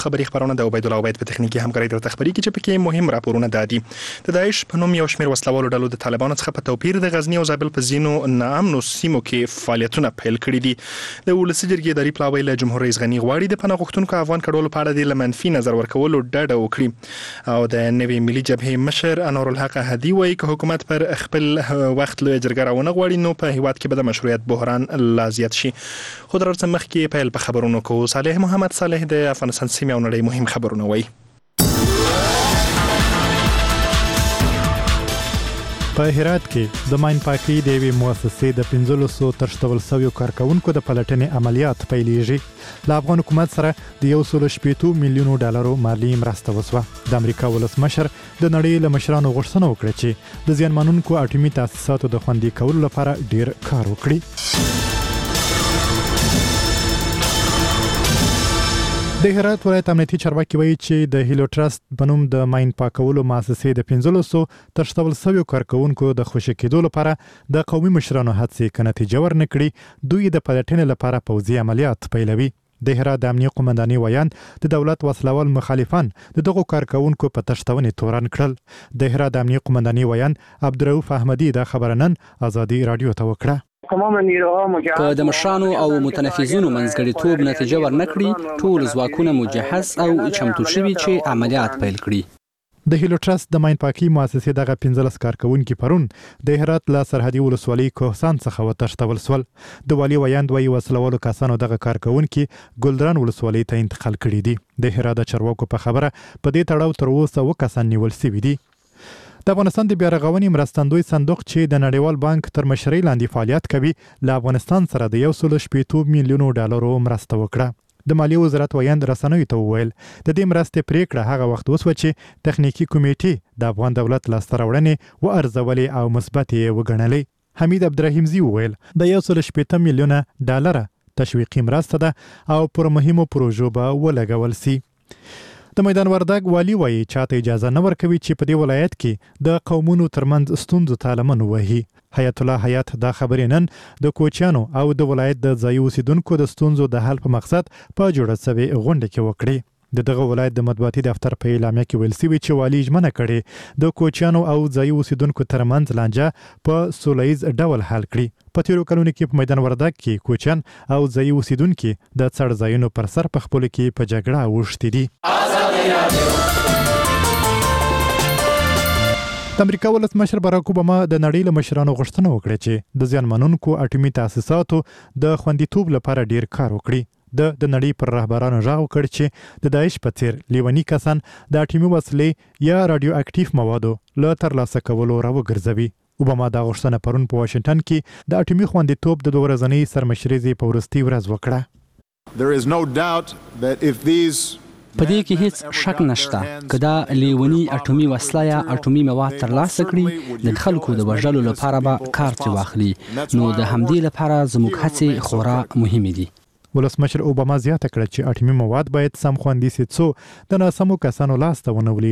خبري خبرونه د عبید الله عبید په تخنیکی همکاري د تخبري کې چې پکې مهم راپورونه دادي د داعش په نوم یو شمېر وسلوالو ډلو د طالبانو څخه په توپیر د غزنی او زابل په ځینو ناامنو سیمو کې فعالیتونه پیل کړي دي د ولسي جرګې د پلاوی له جمهور رئیس غنی غواړي د پناه غوښتونکو افغان کډوالو په اړه د منفي نظر ورکولو ډډه وکړي او د نوې ملي جبهې مشر انور الحق هدی وایي چې حکومت پر خپل وخت له جرګه راونه غواړي نو په هیواد کې به د مشروعیت بحران لا زیات شي خو درته مخکې پیل په خبرونو کو صالح محمد صالح د افغانستان سیمه او نړۍ مهم خبرونه وایي په هرات کې د ماین پاکي د وی مؤسسې د 1500 ترشتول سویو کارکونکو د پلټنې عملیات پیلېږي د افغان حکومت سره د 1.8 میلیونو ډالرو مالی مرسته وسوه د امریکا ولسمشر د نړۍ له مشرانو غوښتنه وکړه چې د زیانمنونکو اټومي تاسیساتو د خوندي کولو لپاره ډیر کار وکړي د هرات ولایت امنیتي چارواکي وایي چې د هیلو ټرست په نوم د ماین پاکولو مؤسسې د 1500 ترشتول سویو کارکونکو د خوشی کېدو لپاره د قومي مشرانو هڅې که نتیجه ورنکړي دوی د پلټنې لپاره پوځي عملیات پیلوي د هرات د امنیه قومنداني ویاند د دولت وسلوال مخالفان دغه کارکونکو په تشتونې تورن کړل د هرات د امنیه قومنداني ویاند عبدالرؤف احمدي د خبرنن ازادي رادیو ته وکړه که د مشرانو او متنفذینو منځګړیتوب نتیجه ورنکړي ټول ځواکونه مجهز او چمتو شوي چې عملیات پیل کړي د هیلو ټرست د ماین پاکي مؤسسې دغه 15 کارکونکو پرون د هرات له سرحدي ولسوالۍ کوهستان څخه وتښتول سول د والي ویاند وایي وسلوالو کسانو دغه کارکونکو ګلدران ولسوالۍ ته انتقال کړي دي د هرات د چارواکو په خبره په دې تړاو تر اوسه وکسان نیول شوي دي د افغانستان د بیارغونې مرستندوی صندوق چې د نړیوال بانک تر مشرۍ لاندې فعالیت کوي له افغانستان سره د 1.8 میلیونو ډالرو مرسته وکړه د مالیې وزارت ویاند رسنیو ته وویل د دې مرستې پریکړه هغه وخت وسوه چې تخنیکی کمیټې د افغان دولت لاسته راوړنې و ارزولې او مثبت یې وګڼلې حمید عبدالرحیمزی وویل د 1.8 میلیونه ډالر تشویقي مرسته ده او پر مهمو پروژو به ولګول سي د میدان وردګ والی وایي چاته اجازه نه ورکوي چې په دې ولایت کې د قومونو ترمنځ ستونزو ته لمن ووهي حیات الله حیات دا خبرې نن د کوچیانو او د ولایت د ځایي اوسیدونکو د ستونزو د حل په مقصد په جوړه شوې غونډه کې وکړي دغه ولایت د مطبوعاتي دفتر په اعلامیه کې ویل شوی چې والی ژمنه کړې د کوچیانو او ځایي اوسیدونکو ترمنځ لانجه په سولهییز ډول حل کړي په تیرو کلونو کې په میدان وردګ کې کوچیان او ځایي اوسیدونکو د څړ ځایونو پر سر په خپل کې په جګړه اوښتي دي د امریکا ولسمشر باراک اوباما د نړۍ له مشرانو غوښتنه وکړه چې د زیانمنونکو اټومي تاسیساتو د خوندیتوب لپاره ډیر کار وکړي د نړۍ پر رهبرانو غږ وکړ چې د داعش په څیر لیونی کسان د اټومي وسلې یا رادیو اکټیو موادو له ترلاسه کولو راوګرځوي اوباما دا غوښتنه پرون په واشنگټن کې د اټومي خوندیتوب د 2 ورځنۍ سرمشرۍ په وروستي ورځ وکړه There is no doubt that if these په دې کې هیڅ شک نشته که دا لیونی اټومي وسله یا اټومي مواد ترلاسه کړي د خلکو د وژلو لپاره به کار ترې واخلي نو د همدې لپاره زموږ هڅې خورا مهمې دي ولسمشر اوباما زیاته کړه چې اټومي مواد باید سم خوندي سي څو د ناسمو کسانو لاس ته ونه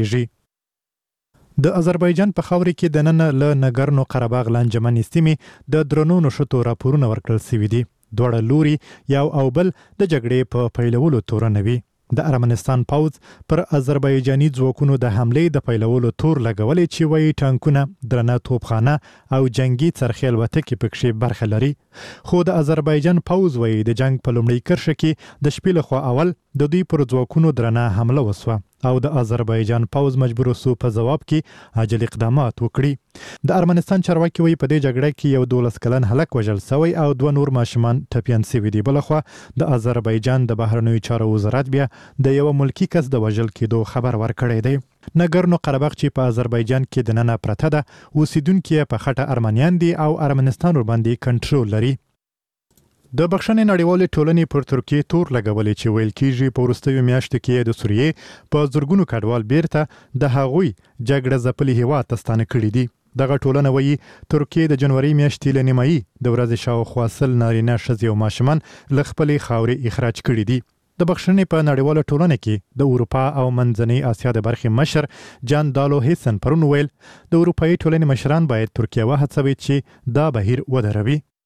ولېږي د آذربایجان په خاورې کې د نن له نګرنو قرهباغ لانجمنې سیمې د درنونو شتو راپورونه ورکړل شوي دي دواړه لوري یو او بل د جګړې په پیلولو تورنوي د ارمنستان پوځ پر آذربایجاني ځواکونو د حملې د پیلولو تور لګولې چې وایي ټانکونه درنه توپخانه او جنگي څرخي الوتکې پکې برخه لري خو د آذربایجان پوځ وایي د جنگ په لومړۍ کرښه کې د شپې لخوا اول د دوی پر ځواکونو درنه حمله وسوه او د آذربایجان پوځ مجبور سو په جواب کې عاجل اقدامات وکړي د ارمنستان چارواکي وایي په دې جګړه کې یو 12 کلن هلک وژل شوی او 2 نور ماشومان ټپيان شوي دي بلخوا د آذربایجان د بهرنیو چارو وزارت بیا د یو ملکی کس د وژل کېدو خبر ورکړی دی نګرنو قرهباغ چې په آذربایجان کې د ننه پرته ده اوسیدونکو په خټه ارمنیان دي او ارمنستان ور باندې کنټرول لري د بخښنې نړیوالې ټولنې پر ترکیه تور لګولې چې ویل کېږي په وروستیو میاشتو کې د سوریې په زرګونو کډوال بیرته د هغوی جګړه ځپلي هیواد ته ستانه کړي دي دغه ټولنه وایي ترکیه د جنوري میاشتې له نیمایي د ورځې شاوخوا 100 نارینه ښځې او ماشومان له خپلې خاورې اخراج کړي دي د بخښنې په نړیواله ټولنه کې د اروپا او منځنۍ اسیا د برخې مشر جان دالو هیسن پرون ویل د اروپایي ټولنې مشران باید ترکیه وهڅوي چې دا بهیر ودروي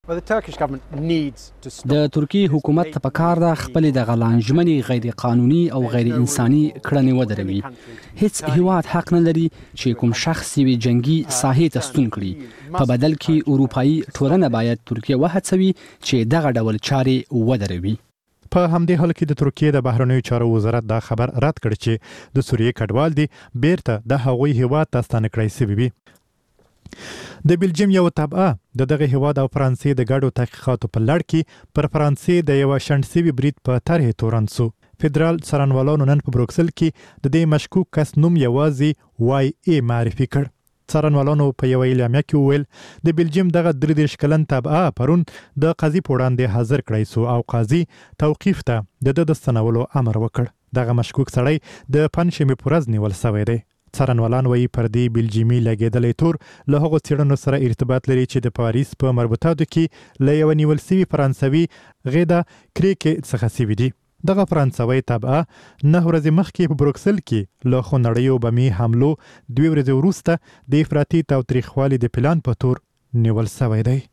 د ترکیه حکومت ته پکار ده خپل د غلانجمنی غیر قانوني او غیر انساني کړنې ودروي. هیڅ هیواد حق نه لري چې کوم شخص وي جنگي ساحې ته ستون کړي. په بدل کې اروپאי ټولنه باید ترکیه وهڅوي چې دغه ډول چارې ودروي. په همدې حال کې د ترکیه د بهرنیو چارو وزارت دا خبر رد کړ چې د سوریې کډوال دي بیرته د هغوی هیواد ته ستانه کړی شوي وي. د بلجیم یو تابعه د دغه هیواد او فرانسې د ګډو تحقیقاتو په لړ کې پر فرانسې د یو شنډسوي برید په طرح تورن سو. فدرال څارنوالانو نن په بروکسل کې د دې مشکوک کس نوم یوازې وای ای معرفي کړ. څارنوالانو په یو اعلامیه کې وویل د بلجیم دغه 33 کلن تابعه پرون د قاضي په وړاندې حاضر کړی سو او قاضي توقیف ته د ستنولو امر وکړ. دغه مشکوک سړی د پنځمې په ورځ نیول شوی دی. څارنوالان وایي پر دې بلجیمي لګېدلی تور له هغو څېړنو سره ارتباط لري چې د پاریس په مربوطاتو کې له یوه نیول سوي فرانسوي غیدا کریکې څخه سوي دي. دغه فرانسوي تابعه 9 ورځې مخکې په بروکسل کې له خونړیو بمي حملو 2 ورځې وروسته د افراطي تاوتریخوالي د پلان په تور نیول شوی دی.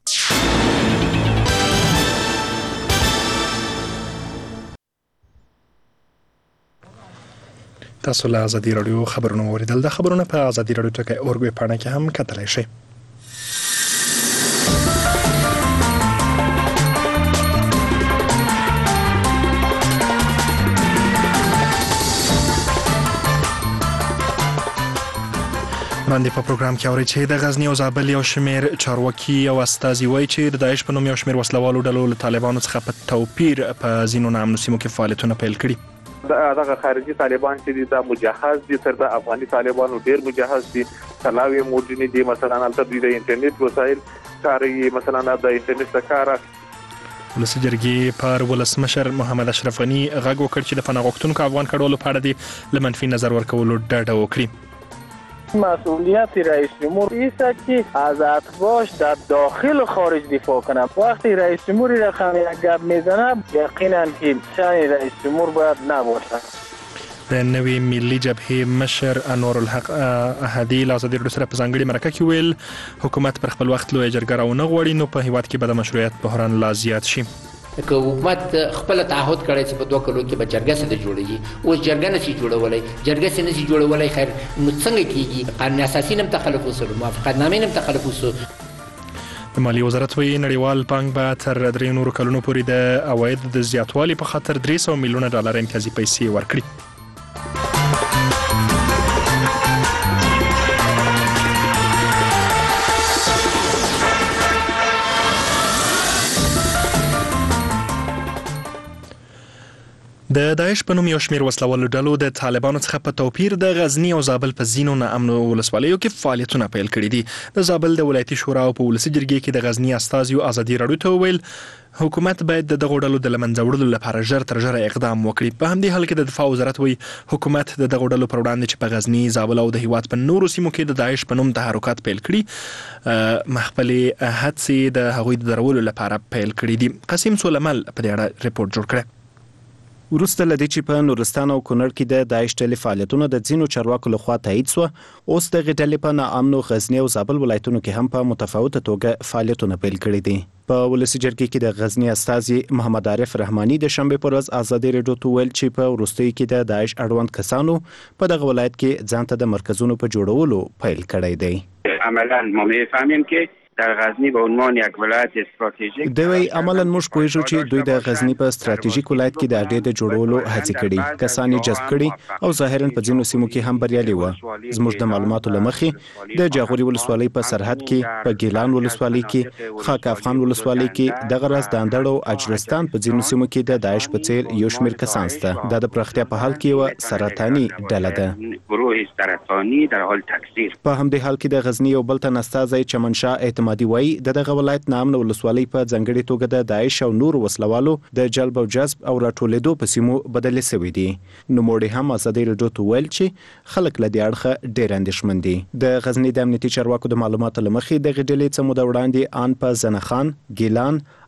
تاسو له ازادي رادیو خبرونه اوریدل. د خبرونه په ازادي رادیو ټکی اورګوي پاڼه کې هم کتلی شئ. وړاندې په پروګرام کې اورئ چې د غزني او زابل یو شمېر چارواکي او استازي وایي چې د داعش په نوم یو شمېر وسلوالو ډلو له طالبانو څخه په توپیر په ځینو ناامنو سیمو کې فعالیتونه پیل کړي. دغه خارجي طالبان چې دي دا مجهز دي تر د افغاني طالبانو ډیر مجهز دي. تلاوي موجودي دي مثلا البته د انټرنیټ وسایل کاروي مثلا د انټرنیټ کار. ولسي جرګې پر ولسمشر محمد اشرف غني غږ وکړ چې د پناه غوښتونکو افغان کډوالو په اړه دې له منفي نظر ورکولو ډډه وکړي. مسئولیت رئیس جمهور ایست که از اتباعش در داخل و خارج دفاع کنه. وقتی رئیس جمهور رقم یک گپ میزنه یقینا که شأن رئیس جمهور باید نباشه. د نوې ملي جبهې مشر انور الحق احدي له ازادي رادیو سره په ځانګړې مرکه کې ویل حکومت پر خپل وخت لویه جرګه راونه غواړي نو په هیواد کې به د مشروعیت بحران لا زیات شي. که حکومت خپل تعهد کړی چې په 2 کلو کې به جرګه سره جوړیږي اوس جرګه نشي جوړولای جرګه سره نشي جوړولای خیر نو څنګه کیږي قانون اساسي نم تخلف وسره موافقت نامې نم تخلف وسره. د مالی وزارت وایي نړیوال بانک به تر 3 نورو کلونو پورې د عوایدو د زیاتوالي په خاطر 300 میلیونه ډالر امتیازي پیسې ورکړي. د داعش په نوم یو شمېر وسلوالو ډلو د طالبانو څخه په توپیر د غزني او زابل په ځینو ناامنو ولسوالیو کې فعالیتونه پیل کړي دي. د زابل د ولایتي شورا او په ولسي جرګې کې د غزني استازیو ازادي رادیو ته وویل حکومت باید د دغو ډلو د له منځه وړلو لپاره ژر تر ژره اقدام وکړي. په همدې حال کې د دفاع وزارت وایي حکومت د دغو ډلو پر وړاندې چې په غزني، زابل او د هیواد په نورو سیمو کې د داعش په نوم تحرکات پیل کړي خپلې هڅې د هغوی د درولو لپاره پیل کړي دي. قاسم سولمل په دې اړه ریپورت جوړ کړی. وروسته لدې چې په نورستان او کونړ کې د داعش ډلې فعالیتونه د ځینو چارواکو لخوا تایید شو، اوس د ډلې په ناامنو غزني او زابل ولایتونو کې هم په متفاوته توګه فعالیتونه پیل کړي دي. په ولسي جرګې کې د غزني استازي محمد عارف رحماني د شنبه پر ورځ ازادي رادیو ته ویل چې په وروستیو کې د داعش اړوند کسانو په دغه ولایت کې ځانته د مرکزونو په جوړولو پیل کړی دی. عملاً ما می‌فهمیم که در غزنی به عنوان یک ولایت استراتژیک دوی عملاً موږ پوهیږو چې دوی د غزنی په استراتیژیک ولایت کې د اډې د جوړولو هڅې کړې، کسان یې جذب کړي او ظاهراً په ځینو سیمو کې هم بریالي وو. زموږ د معلوماتو له مخې د جاغوري ولسوالۍ په سرحد کې، په ګیلان ولسوالۍ کې، خاک افغان ولسوالۍ کې، دغه راز د اندړ او اجرستان په ځینو سیمو کې د داعش په څیر یو شمېر کسان شته. دا د پراختیا په حال کې یو سرطاني ډله ده، گروه سرطانی در حال تکثیر. په همدې حال کې د غزنی یو بل تن استازی چمنشاه اعتمادي وایي دغه ولایت نامنه ولسوالۍ په ځانګړي توګه د داعش او نور وسلوالو د جلب او جذب او راټولېدو په سیمو بدلې شوې دي. نوموړي هم ازادي رادیو ته ویل چې خلک له دې اړخه ډېر اندېښمن دي. د غزنی د امنیتي چارواکو د معلوماتو له مخې دغه ډلې څه موده وړاندې ان په زنخان، ګیلان،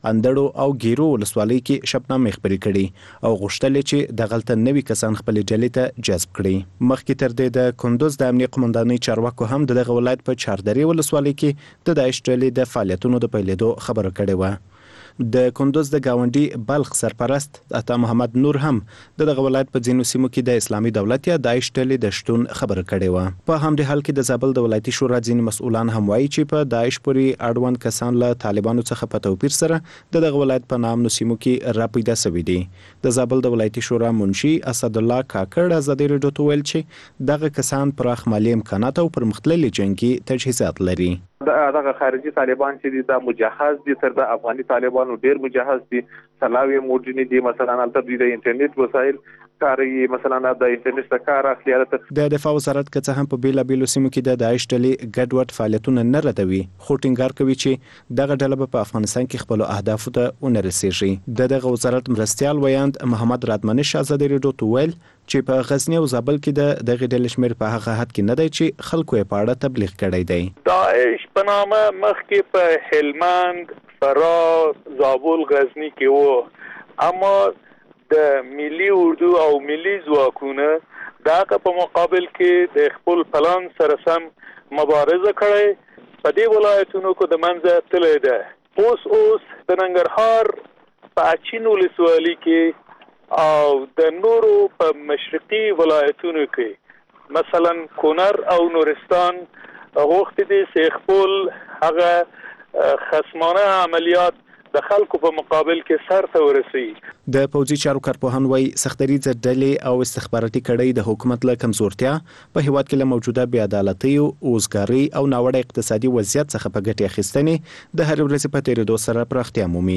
اندړو او ګیرو ولسوالۍ کې شبنامې خبرې کړي او غوښتل چې د غلطه نوي کسان خپل ډلې ته جذب کړي. مخکې تر دې د کندوز د امنیه قومندانۍ چارواکو هم دغه ولایت په چاردرې ولسوالۍ کې د داعش ډلې د فعالیتونو د پیلېدو خبره کړې و. د کندوز د گاونډي بلخ سرپرست عطا محمد نور هم دغه ولایت په ځینو سیمو کې د اسلامي دولت یا داعش ډلې د شتون خبره کړې و. په همدې حال کې د زابل د ولایتي شورا ځینې مسؤلان هم وایي چې په داعش پورې اړوند کسان له طالبانو څخه په توپیر سره دغه ولایت په نامنو سیمو کې راپیدا شوي دي. د زابل د ولایتي شورا منشي اسد الله کاکړ ازادي راډیو ته ویل چې دغه کسان پراخ مالي امکانات او پرمختللي جنگي تجهیزات لري. دغه خارجي طالبان چې د مجهز دي تر د افغاني طالبانو ډیر مجهز دي. سلاوي موډرن دي مثلا البته د انټرنیټ وسایل کاروي مثلا د انټرنیټ څخه کار اخلي. د دفاع وزارت که څه هم په بیلابیلو سیمو کې د داعش ډلې ګډوډ فعالیتونه نه ردوي خو ټینګار کوي چې دغه ډله په افغانستان کې خپل اهدافو ته ونه رسیږي. دغه وزارت مرستيال ویاند محمد رادمنش ازادي راډیو ته ویل چې په غزنی او زابل کې دغه ډلې شمیر په هغه حد کې نه دی چې خلکو یې په اړه تبلیغ کړی دی. داعش په نامه مخکې په هلمند، فراه، زابل، غزنی کې وو، اما د ملي اردو او ملي ځواکونو دغه په مقابل کې د خپل پلان سره سم مبارزه کړې. په دې ولایتونو کې د منځه تللی ده. اوس د ننګرهار په اچین ولسوالۍ کې او د نورو په مشرقي ولایتونو کې مثلا کونړ او نورستان غوښتي دي چې خپل هغه خصمانه عملیات د خلکو په مقابل کې سر ته ورسي. د پوځي چارو کارپوهان وایي سختدریځه ډلې او استخباراتي کړۍ د حکومت له کمزورتیا په هیواد کې له موجوده بې عدالتۍ او اوزګارۍ او ناوړه اقتصادي وضعیت څخه په ګټې اخیستنې د هر ورځې په تیریدو سره پراختیا مومي.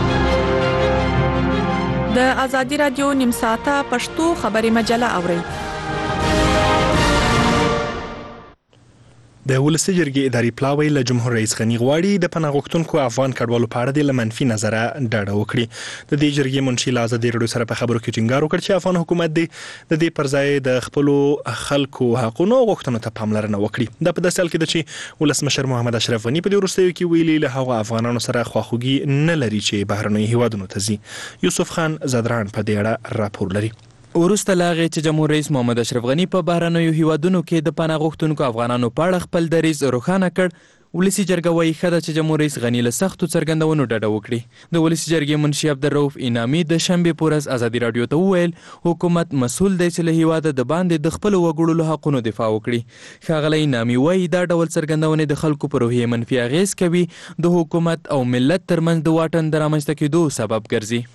د ازادي رادیو نیم ساعته پښتو خبري مجله اورئ. د ولسي جرګې اداري پلاوی له جمهور رئیس غنی غواړي د پناه غوښتونکو افغان کډوالو په اړه د منفي نظره ډاډه وکړي. د دې جرګې منشي له ازادي راډیو سره په خبرو کې ټینګار وکړ چې افغان حکومت د دې پر ځای د خپل خلکو حقوقو او غوښتنو ته پاملرنه وکړي. دا په داسې حال کې ده چې ولسمشر محمد اشرف غنی په دې وروستیو کې ویلي له هغو افغانانو سره خواخوږي نه لري چې بهرنیو هیوادونو ته ځي. یوسف خان زدران په دې اړه راپور لري. وروسته لاغې چې جمهور رئیس محمد اشرف غنی په بهرنیو هیوادونو کې د پناه غوښتونکو افغانانو په اړه خپل دریځ روښانه کړ. ولسی جرګه وايي خدای چې جمهور رئیس غنی له سختو څرګندونو ډډه وکړي. د ولسی جرګې منشي عبدالرؤف انعامي د شنبه پورز ازادي رادیو ته وویل حکومت مسؤل دی چې له هیواده د باندې د خپل وګړو له حقونو دفاع وکړي. ښاغلی انعامي وايي دا ډول څرګندونې د خلکو پر روحیه منفي اغیز کوي، د حکومت او ملت ترمنځ د واټن د رامنځته کېدو سبب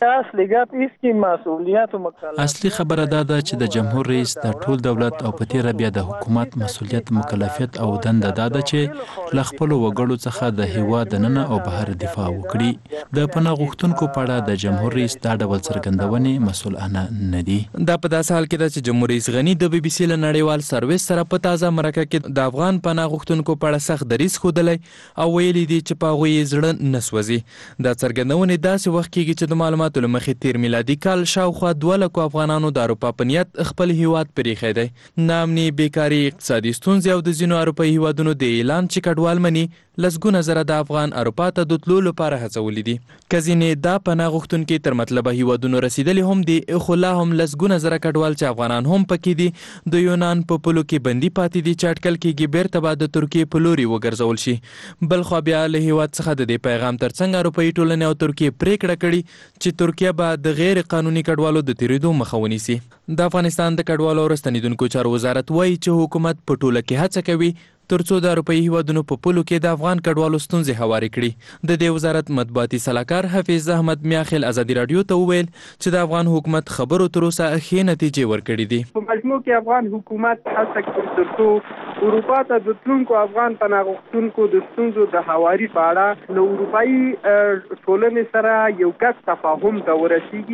ګرځي. اصلي خبره دا ده چې د جمهور رئیس د ټول دولت او په تیره بیا د حکومت مسؤلیت، مکلفیت او دنده دا ده چې له خپل وګړو څخه د هیواد دننه او بهر دفاع وکړي. د پناه غوښتونکو په اړه د جمهور رئیس دا ډول څرګندونې مسؤلانه نه دي. دا په داسې حال کې ده چې جمهور رئیس غنی د بي بي سي له نړیوال سرویس سره په تازه مرکه کې د افغان پناه غوښتونکو په اړه سخت دریځ ښودلی او ویلي دي چې په هغوی یې زړه نه سوځي. دا څرګندونې داسې وخت کېږي چې د معلوماتو له مخې تیر میلادي کال شاوخوا 2 لکو افغانانو د اروپا په نیت خپل هیواد پرېښی دی. ناامني، بیکاري، اقتصادي ستونزې او د ځینو اروپایي هیوادونو د اعلان چې کډوال مني لسګونه زره د افغان اروپا ته د تلو لپاره هڅولي دي. که ځینې دا پناه غوښتونکي تر مطلبه هیوادونو رسیدلي هم دي، خو لا هم لسګونه زره کډوال چې افغانان هم پکې دي د یونان په پولو کې بندي پاتې دي چې اټکل کېږي بیرته به د ترکیې په لوري وګرځول شي. بلخوا بیا له هیواد څخه د دې پیغام ترڅنګ اروپایي ټولنې او ترکیې پریکړه کړې چې ترکیه به د غیر قانوني کډوالو د تیریدو مخه ونیسي. د افغانستان د کډوالو او راستنیدونکو چارو وزارت وایي چې حکومت په ټوله کې هڅه کوي ترڅو د اروپایي هیوادونو په پولو کې د افغان کډوالو ستونزې هوارې کړي. د دې وزارت مطبوعاتي سلاکار حفیظ احمد میاخیل ازادي رادیو ته وویل چې د افغان حکومت خبرو تر اوسه ښې نتیجې ورکړې دي. په مجموع کې افغان حکومت هڅه کوي ترڅو اروپا ته د تلونکو افغان پناه غوښتونکو د ستونزو د هواري په اړه له اروپایي ټولنې سره یو ګډ تفاهم ته ورسیږي.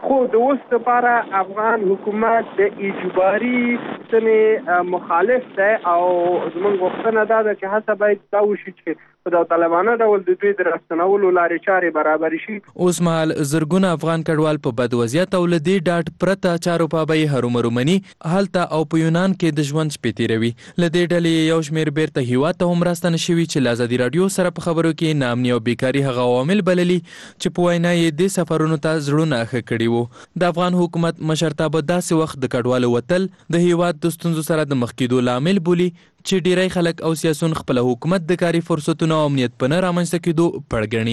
خو د اوس لپاره افغان حکومت د اجباري سنې مخالف دی او زموږ غوښتنه دا ده چې هڅه باید دا وشي چې په داوطلبانه ډول د دوی د راستنولو لارې چارې برابر شي. اوس مهال زرګونه افغان کډوال په بد وضعیت او له دې ډاډ پرته چارو پابۍ هرومرو مني هلته او په یونان کې د ژوند شپې تېروي. له دې ډلې یو شمېر بیرته هیواد ته هم راستنه شوي چې له ازادي راډیو سره په خبرو کې ناامني او بیکاري هغه عوامل بللي چې په وینا یې دې سفرونو ته زړونه ښه کړي وو. د افغان حکومت مشرتابه داسې وخت د کډوالو وتل د هیواد د ستونزو سره د مخ کېدو لامل بولي چې ډیری خلک او سیاسون خپل حکومت د کاري فرصتونو او امنیت په نه رامنځته کېدو پړ ګڼي.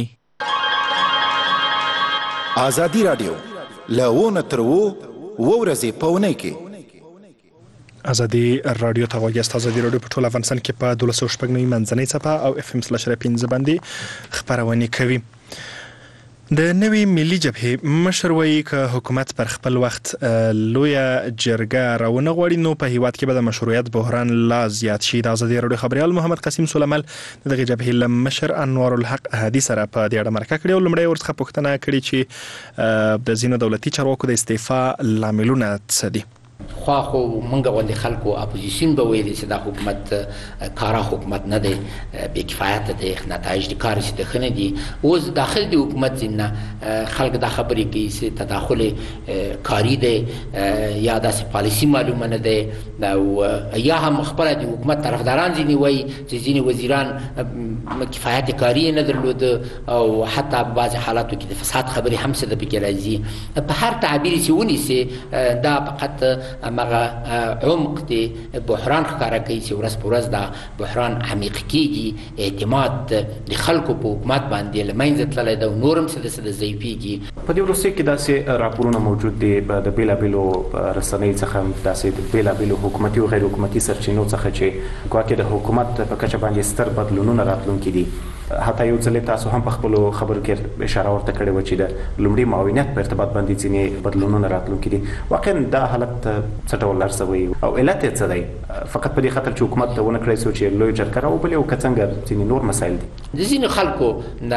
ازادي راډیو له ونه تر ورځې په اونۍ کې ازادي راډیو ته غوږی ازادي راډیو په ټول افغانستان کې په 1290 منځنۍ صفحه او FM/15 باندې خبرونه کوي. د نوي ملي جبهې مشر وایي که حکومت پر خپل وخت لویه جرګه راونه غواړي نو په هیواد کې به د مشروعیت بحران لا زیات شي. د ازادي راډیو خبريال محمد قاسم سلیمل دغه جبهې له مشر انوار الحق هادي سره په دې اړه مرکه کړې او لومړی ورڅخه پوښتنه کړې چې د ځینو دولتي چارواکو د استعفا لاملونه څه دي. خو منګه ولې خلکو اپوزیشن به ویلي چې دا حکومت کارا حکومت نه دی بې کفایت دی نتایج د کار چې خنه دي اوس داخل دی حکومت زنه خلک دا خبرې کوي چې تداخل کاری دی یا داسې پالیسی معلومه نه دی او یا هم خبره دی حکومت طرفداران ځینې وایي چې ځینې وزیران کفایت کاری نه درلود او حتی په بعض حالاتو کې د فساد خبرې هم څه د پکې راځي په هر تعبیر چې ونیسي دا فقط مغه عمق دی بحران ښکارا کوي چې ورځ په ورځ دا بحران عمیق کیږي اعتماد د خلکو په حکومت باندې لمنځه تللی دی او نورم څه د ضعیفیږي. په دې وروستیو کې داسې راپورونه موجود دي د بیلابیلو رسنیو څخه داسې بیلابیلو حکومتي او غیر حکومتي سرچینو څخه چې ګواکې د حکومت په کچه باندې ستر بدلونونه راتلونکي دي. حتی یو ځل تاسو هم په خپل خبرو کې اشاره ورته کړې و چې د لومړي معاونیت په ارتباط باندې ځینې بدلونونه راتلونکي دي. واقعا دا حالت څه ډول لرسوي او علت یې څه دی؟ فقط په دې خاطر چې حکومت ونه کړی څو چې لوی جرګه راوبلي او که څنګه ځینې نور مسایل دي؟ د ځینو خلکو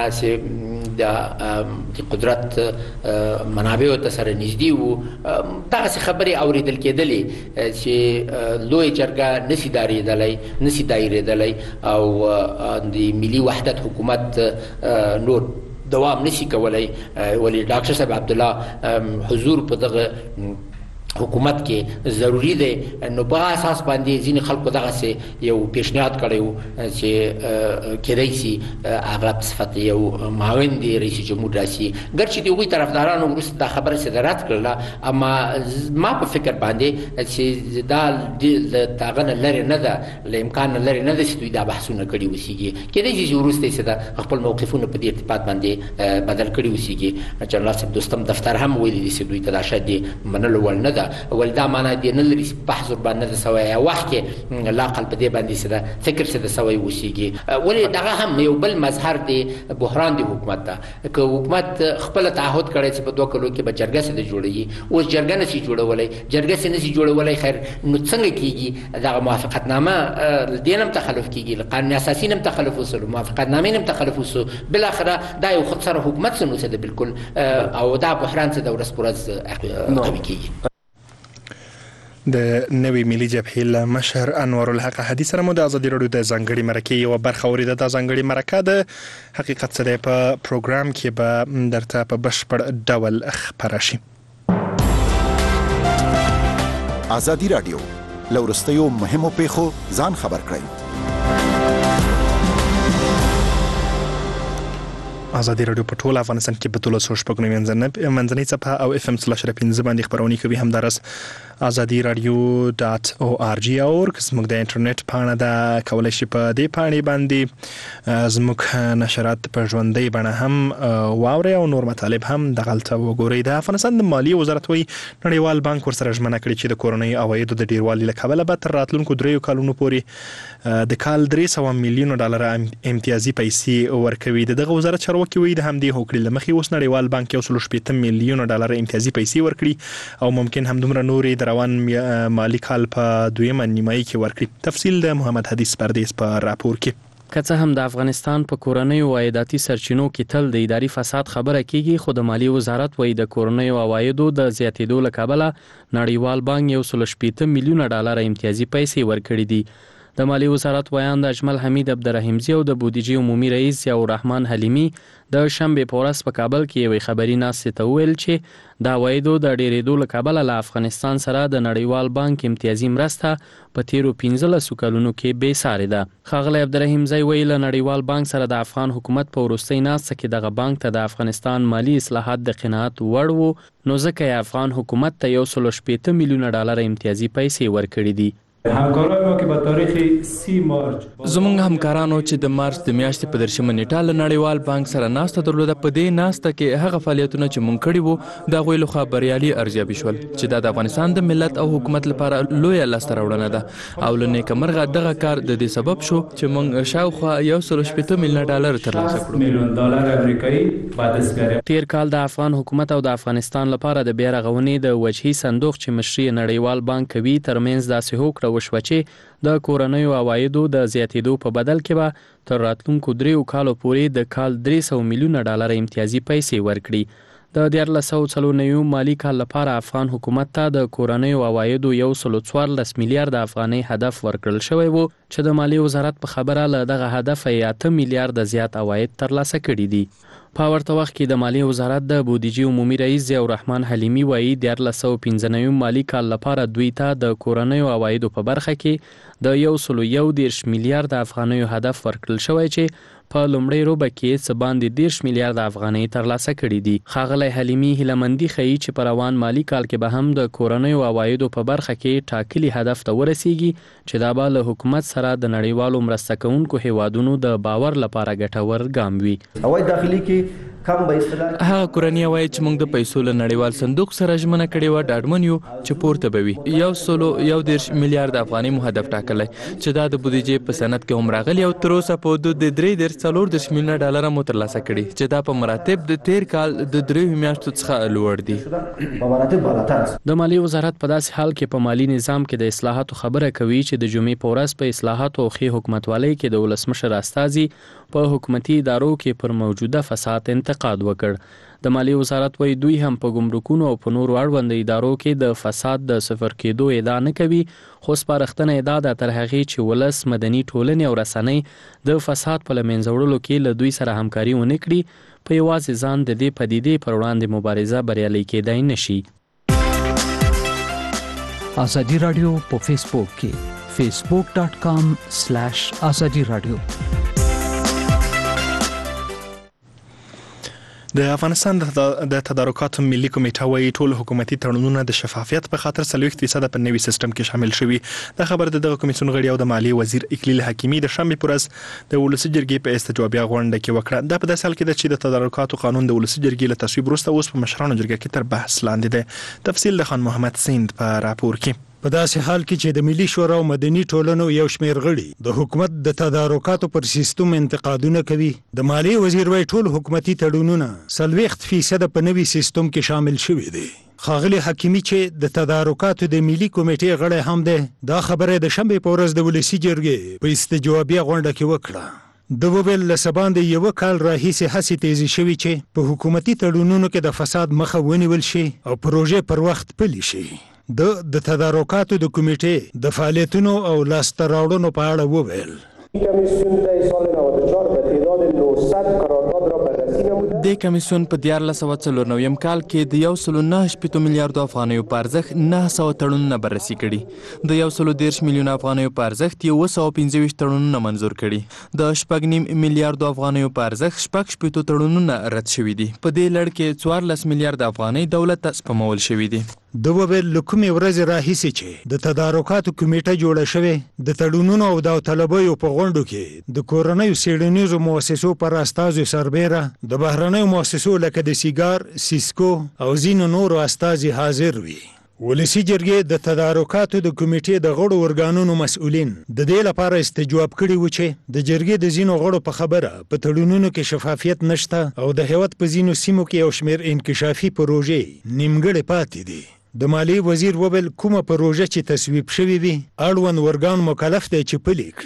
داسې د قدرت منابعو ته سره نږدې وو دغسې خبرې اورېدل کېدلې چې لوی جرګه نسي دایرېدلی او د ملي وحدت حکومت نور دوام نشي کولای. ولی ډاکټر صاحب عبدالله حضور په دغه حکومت کې ضروری دی نو په اساس باندې ځینې خلکو دغسې یو پیشنهاد کړی و چې کېدای شي هغه په صفت یو معاون دی رئیس جمهور راشي ګرچې د هغوی طرفدارانو وروسته دا خبره چې رد کړله اما ما په فکر باندې چې دا د هغه نه لرې نه ده له امکان نه لرې نه ده چې دوی دا بحثونه کړي اوسېږي کېدای شي چې وروسته یې د خپل موقفونه په دې ارتباط باندې بدل کړي اوسېږي. جنرال صاحب دوستم دفتر هم ویلي دي چې دوی ته دا شاید د منلو وړ نه ده ول دا معنا دی نه لري بحث ور باندې سوی یا وخت کې لا قلب دې باندې سره فکر څه د سوی وشيږي. ولې دغه هم یو بل مظهر دی بحران دی حکومت ته که حکومت خپل تعهد کړی چې په 2 کلو کې به جرګه سره جوړیږي اوس جرګه نشي جوړولای جرګه سره نشي جوړولای خیر نو څنګه کیږي دغه موافقتنامه دینم تخلف کیږي قانون اساسي نم تخلف وسو موافقتنامه نم تخلف وسو بل اخره دا یو خود سره حکومت سره نو څه بالکل او دا بحران څه د ورځ پر ورځ قوي کیږي. د نوي ملي جبهې له مشر انوار الحق هادي سره مو د ازادي راډیو د ځانګړي مرکې یوه برخه اورېده. د ځانګړي مرکه د حقیقت څه دی په پروګرام کې به درته په بشپړ ډول خپره شي. ازادي راډیو له وروستیو مهمو پیښو ځان خبر کړئ. ازادي راډیو په ټول افغانستان کې په 1290 منځنۍ صفحه او FM/15 باندې خبرونه کوي. همدارس azadiradio.org اور که زموږ د انټرنیټ پاڼه ده کولای شي په دې پاڼې باندې زموږ نشرات په ژوندۍ بڼه هم واورئ او نور مطالب هم دغلته وګورئ. د افغانستان د مالیې وزارت وایي نړیوال بانک ورسره ژمنه کړې چې د کورنۍ عوایدو د ډیروالي له کبله به تر راتلونکو 3 کالونو پورې د کال 300 میلیونو ډالر امتیازي پیسې ورکوي. دغه وزارت چارواکي وایي د همدې هوکړې له مخې اوس نړیوال بانک 1.8 میلیونو ډالر امتیازي پیسې ورکړي او ممکن هم دومره نورې روان مالی کال په دویمه نیمایي کې ورکړي. تفصیل د محمد حدیث پردیس په راپور کې. که څه هم د افغانستان په کورنیو عایداتي سرچینو کې تل د اداري فساد خبره کیږي، خو د مالیې وزارت وایي د کورنیو عوایدو د زیاتېدو له کبله نړیوال بانک 1.8 میلیونه ډالر امتیازي پیسې ورکړي دي. د مالیې وزارت ویان د اجمل حمید عبدالرحیمزي او د بودیجې عمومي رئیس ضیاء الرحمن حلیمي د شنبې په ورځ په کابل کې یوې خبري ناستې ته وویل چې د عوایدو د ډېرېدو له کبله له افغانستان سره د نړیوال بانک امتیازي مرسته په تیرو 15 کلونو کې بې سارې ده. ښاغلی عبدالرحیمزی وایي له نړیوال بانک سره د افغان حکومت په وروستۍ ناسته کې دغه بانک ته د افغانستان مالی اصلاحات د قناعت وړ وو، نو ځکه یې افغان حکومت ته 1.8 میلیونه ډالر امتیازي پیسې ورکړي دي. زمونږ همکارانو چې د مارچ د میاشتې په 13 نیټه له نړیوال بانک سره ناسته درلوده، په دې ناسته کې هغه فعالیتونه چې مونږ کړي وو د هغوی لخوا بریالي ارزیابي شول چې دا د افغانستان د ملت او حکومت لپاره لویه لاسته راوړنه ده او له نیکمرغه دغه کار د دې سبب شو چې مونږ شاوخوا 1.8 میلیونه ډالر ترلاسه کړو. تیر کال د افغان حکومت او د افغانستان لپاره د بیا رغونې د وجهي صندوق چې مشري نړیوال بانک کوي ترمنځ داسې هوکړه وشوه چې د کورنیو عوایدو د زیاتېدو په بدل کې به تر راتلونکو 3 کالو پورې د کال 300 میلیونه ډالر امتیازي پیسې ورکړي. د 1440 مالی کال لپاره افغان حکومت ته د کورنیو عوایدو 114 میلیارډ افغانۍ هدف ورکړل شوی وو چې د مالی وزارت په خبره له دغه هدف 8 میلیارډ زیات عواید ترلاسه کړي دي. په ورته وخت کې د مالی وزارت د بودیجې عمومي رئیس ضیاء الرحمن حلیمي وایي 1415 مالی کال لپاره دوی ته د کورنیو عوایدو په برخه کې د 111 میلیارډ افغانیو هدف ورکړل شوی چې په لومړۍ روبه کې څه باندې 10 میلیارډ افغانۍ ترلاسه کړي دي. ښاغلی حلیمي هیلهمندي ښیي چې په روان مالی کال کې به هم د کورنیو عوایدو په برخه کې ټاکلي هدف ته ورسیږي چې دا به له حکومت سره د نړیوالو مرسته کوونکو هیوادونو د باور لپاره ګټور ګام وي. عواید داخلي کې هغه کورنۍ عواید چې موږ د پیسو له نړیوال صندوق سره ژمنه کړې وه ډاډمن یو چې پورته به وي. 111 میلیارډ افغانۍ مو هدف ټاکلی چې دا د بودیجې په سند کې هم راغلی او تر اوسه په حدود د 3.4 میلیونه ډالره مو ترلاسه کړي چې دا په مراتب د تیر کال د 3 میاشتو څخه لوړ دي. د مالی وزارت په داسې حال کې په مالی نظام کې د اصلاحاتو خبره کوي چې د جمعې په ورځ په اصلاحاتو او ښې حکومتوالۍ کې د ولسمشر استازي په حکومتي ادارو کې پر موجوده فساد انتقاد وکړ. د مالی وزارت وایي دوی هم په ګمرکونو او په نورو اړوند ادارو کې د فساد د صفر کېدو ادعا نه کوي، خو سپارښتنه ادعا ده تر هغې چې ولس، مدني ټولنې او رسنۍ د فساد په له منځه وړلو کې له دوی سره همکاري ونه کړي، په یوازې ځان د دې پدیدې پر وړاندې مبارزه بریالۍ کېدای نشي. ازادي رادیو په فیسبوک کې facebook.com/azadi radio. د افغانستان د تدارکاتو ملي کمیټه وايي ټول حکومتي تړونونه د شفافیت په خاطر 40% په نوي سیستم کې شامل شوي. دا خبر دغه کمیسیون غړي او د مالی وزیر اکلیل حکیمي د شنبې پر ورځ د ولسي جرګې په استجوابیه غونډه کې وکړه. دا په داسې حال کې ده چې د تدارکاتو قانون د ولسي جرګې له تصویب وروسته اوس په مشرانو جرګه کې تر بحث لاندې دی. تفصیل د خان محمد سیند په راپور کې. په داسې حال کې چې د ملي شورا او مدني ټولنو یو شمېر غړي د حکومت د تدارکاتو پر سیستم انتقادونه کوي، د مالی وزیر وايي ټول حکومتي تړونونه 40% په نوي سیستم کې شامل شوي دي. ښاغلی حکیمي چې د تدارکاتو د ملي کمیټې غړی هم دی، دا خبره د شنبې په ورځ د ولسي جرګې په استجوابیه غونډه کې وکړه. د وویل له سباندې یو کال راهیسې هڅې تیزې شوي چې په حکومتي تړونونو کې د فساد مخه ونیول شي او پروژې پر وخت پلي شي. د تدارکاتو د کمیټې د فعالیتونو او لاسته راوړنو په اړه وویل. د کمیسیون په 1494 کال کې د 1.9 میلیارډ افغانیو په ارزښت 900 تړونونه بررسي کړي، د 110 میلیونه افغانیو په ارزښت 125 تړونونه منظور کړي، د 8.5 میلیارډ افغانیو په ارزښت 60 تړونونه رد شوي دي. په دې لړ کې 14 میلیارډ افغانۍ دولت ته سپمول شوي دي. د وویل له کومې ورځې راهیسې چې د تدارکاتو کمیټه جوړه شوې، د تړونونو او داوطلبیو په غونډو کې د کورنیو څېړنیزو مؤسسو پر استازو سربیره د بهرنیو مؤسسو لکه د سیګار، سیسکو او ځینو نورو استازي حاضر وي. ولسي جرګې د تدارکاتو د کمیټې د غړو ارګانونو مسؤلین د دې لپاره استجواب کړي و چې د جرګې د ځینو غړو په خبره په تړونونو کې شفافیت نشته او د هیواد په ځینو سیمو کې یو شمېر انکشافي پروژې نیمګړې پاتې دي. د مالی وزیر وویل کومه پروژه چې تصویب شوې وي اړوند ارګان مکلف دی چې پلي کړي.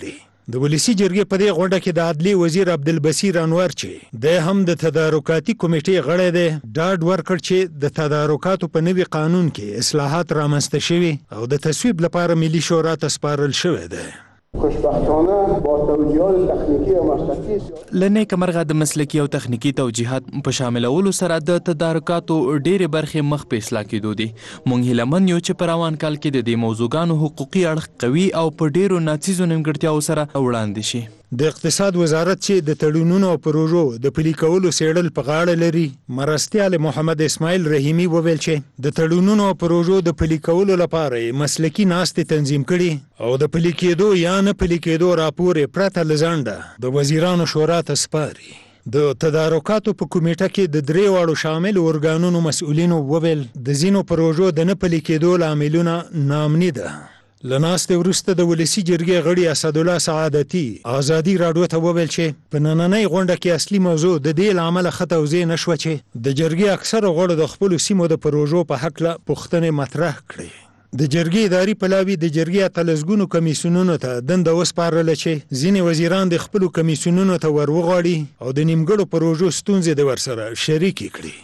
د ولسی جرګې په دې غونډه کې د عدلي وزیر عبدالبصیر انور چې د هم د تدارکاتي کمیټې غړی دی ډاډ ورکړ چې د تدارکاتو په نوي قانون کې اصلاحات رامنځته شوي او د تصویب لپاره ملي شورا ته سپارل شوی دی. خوشبختانه با توجیهات تخنیکی و مسلکی لنه کمرغه د مسلکی او تخنیکی توجیهات په شاملولو سره د تدارکاتو ډېرې برخې مخ په اصلاح کېدو دي. مونږ هیله من یو چې په روان کال کې د دې موضوعګانو حقوقي اړخ قوي او په ډېرو ناڅیزو نیمګړتیاوو سره وړاندې شي. د اقتصاد وزارت چې د تړونونو او پروژو د پلي کولو څېړل په غاړه لري مرستیال محمد اسماعیل رحیمي وویل چې د تړونونو او پروژو د پلي کولو لپاره مسلکی ناستې تنظیم کړي او د پلي کېدو یا نه پلي کېدو راپور پرته له ځنډه د وزیرانو شورا ته سپاري. د تدارکاتو په کمیټه کې د درې واړو شامل ارګانونو مسؤلینو وویل د ځینو پروژو د نه پلي کېدو لاملونه ناامني ده. لناستې وروسته د ولسی جرګې غړي اسدالله سعادتي آزادي راډیو ته وویل چې په نننۍ غونډه کې اصلي موضوع د دې لامل توضیح نشوه چې د جرګې اکثره غړو د خپل سیمو د پروژو په حق له پوښتنې مطرح کړې. د جرګې اداري پلاوي د جرګې اتلسګونو کمیسیونونو ته دنده وسپارله چې ځینې وزیران د خپل کمیسیونونو ته ورغواړي او د نیمګړو پروژو ستونزې د ورسره شریکې کړي.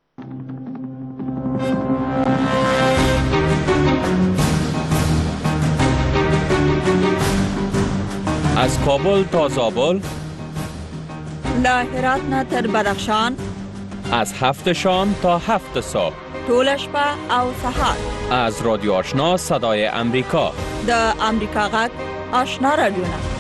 از کابل تا زابل، له هرات نه تر بدخشان، از 7 شام تا 7 صبح، طول شپه او سهار، از رادیو آشنا صدای امریکا، د امریکا غږ آشنا رادیو نه.